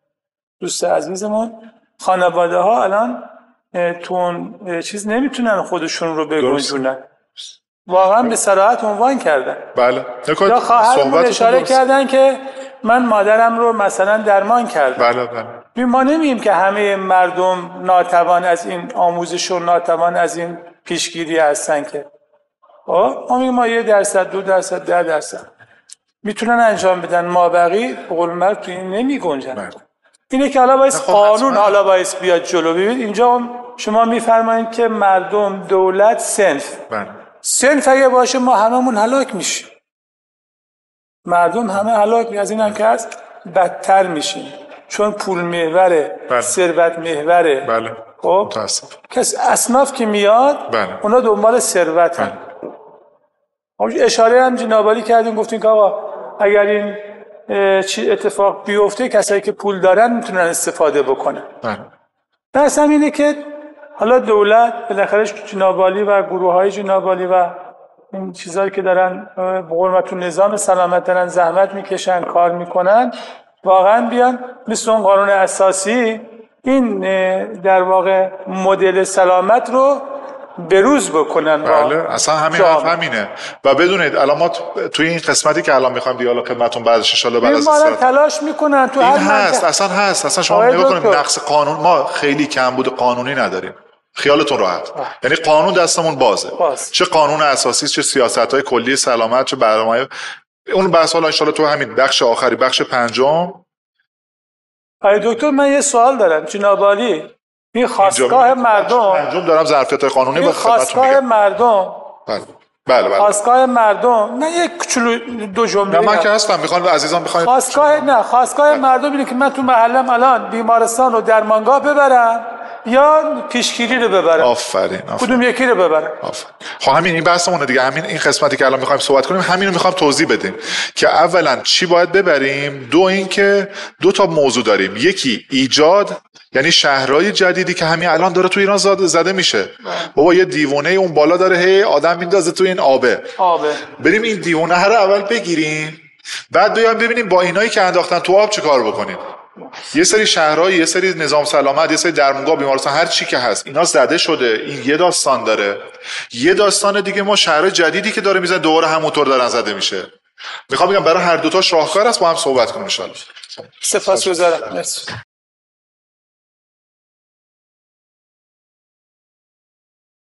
دوست عزیزمون، خانواده ها الان تو اون چیز نمیتونن خودشون رو بگنجونن، واقعا به صراحت عنوان کردن. بله. یا خواهرمون اشاره درست. کردن که من مادرم رو مثلا درمان کردم. بله بله. ما نمیگیم که همه مردم ناتوان از این آموزش و ناتوان از این پیشگیری هستن که ما میگیم ما یه درصد دو درصد ده درصد میتونن انجام بدن، ما بقی به قول مرد تو این نمی گنجن. بله. اینه که حالا باید قانون حالا باید بیاد جلو. ببینید اینجا شما میفرمایید که مردم، دولت، صنف. بله. صنف اگه باشه ما هممون هلاک میشیم، مردم همه هلاک میشن، از این هم که هست بدتر میشیم، چون پول محوره. بله. ثروت محوره. بله. خب متاسف. کس اصناف که میاد بله. اونا دنبال ثروت هم. بله. اشاره هم جنابالی کردیم، گفتیم که آقا اگر این چی اتفاق بیفته کسایی که پول دارن میتونن استفاده بکنن. بله. درست هم اینه که حالا دولت بالاخره جنابالی و گروه‌های جنابالی و این چیزایی که دارن به قول تو نظام سلامت دارن زحمت میکشن، کار میکنن، واقعا بیان مثل اون قانون اساسی این در واقع مدل سلامت رو بروز بکنن. بله اصلا همین حرف همینه. و بدونید الان ما توی این قسمتی که الان میخوایم دیالوگ خدمتتون بعدش ان شاء الله بعد از این تلاش میکنن تو این هر هست اصلا هست اصلا شما نگاه کنید نقص قانون ما خیلی کم بود قانونی نداریم، خیالتون راحت. یعنی قانون دستمون بازه باز. چه قانون اساسی، چه سیاست‌های کلی سلامت، چه برنامه‌های اون بحث حالا ان شاء الله تو همین بخش آخری بخش پنجم. آقای دکتر من یه سوال دارم جنابالی، این خواستگاه مردم پنجم دارم ظرفیت قانونی با خدمتتون میگم. خواستگاه مردم بله بله بله خواستگاه مردم نه یک کوچولو دو جمله نه من که هستم میخوان عزیزان میخوان خواستگاه نه خواستگاه مردم اینه که من تو محلم الان بیمارستان رو درمانگاه ببرم یا پیشگیری رو ببرم. آفرین, آفرین. کدوم یکی رو ببرم؟ آفرین. خب همین این بحثمونه دیگه، همین این قسمتی که الان میخوایم صحبت کنیم همین رو میخوام توضیح بدیم که اولا چی باید ببریم، دو این که دو تا موضوع داریم، یکی ایجاد یعنی شهرهای جدیدی که همین الان داره تو ایران زده میشه. بابا یه دیوونه اون بالا داره هی آدم میندازه تو این آبه آبه بریم این دیوونه هر اول بگیریم بعد بیایم ببینیم با اینایی که انداختن تو آب چه کار بکنیم. یه سری شهرهای، یه سری نظام سلامت، یه سری درمانگاه، بیمارستان، هر چی که هست اینا زده شده. این یه داستان داره. یه داستان دیگه ما شهرهای جدیدی که داره میزنه دوباره همونطور دارن زده میشه. میخوام بگم برای هر دوتا شاهکار است با هم صحبت کنیم ان شاء الله. سپاسگزارم. مرسی.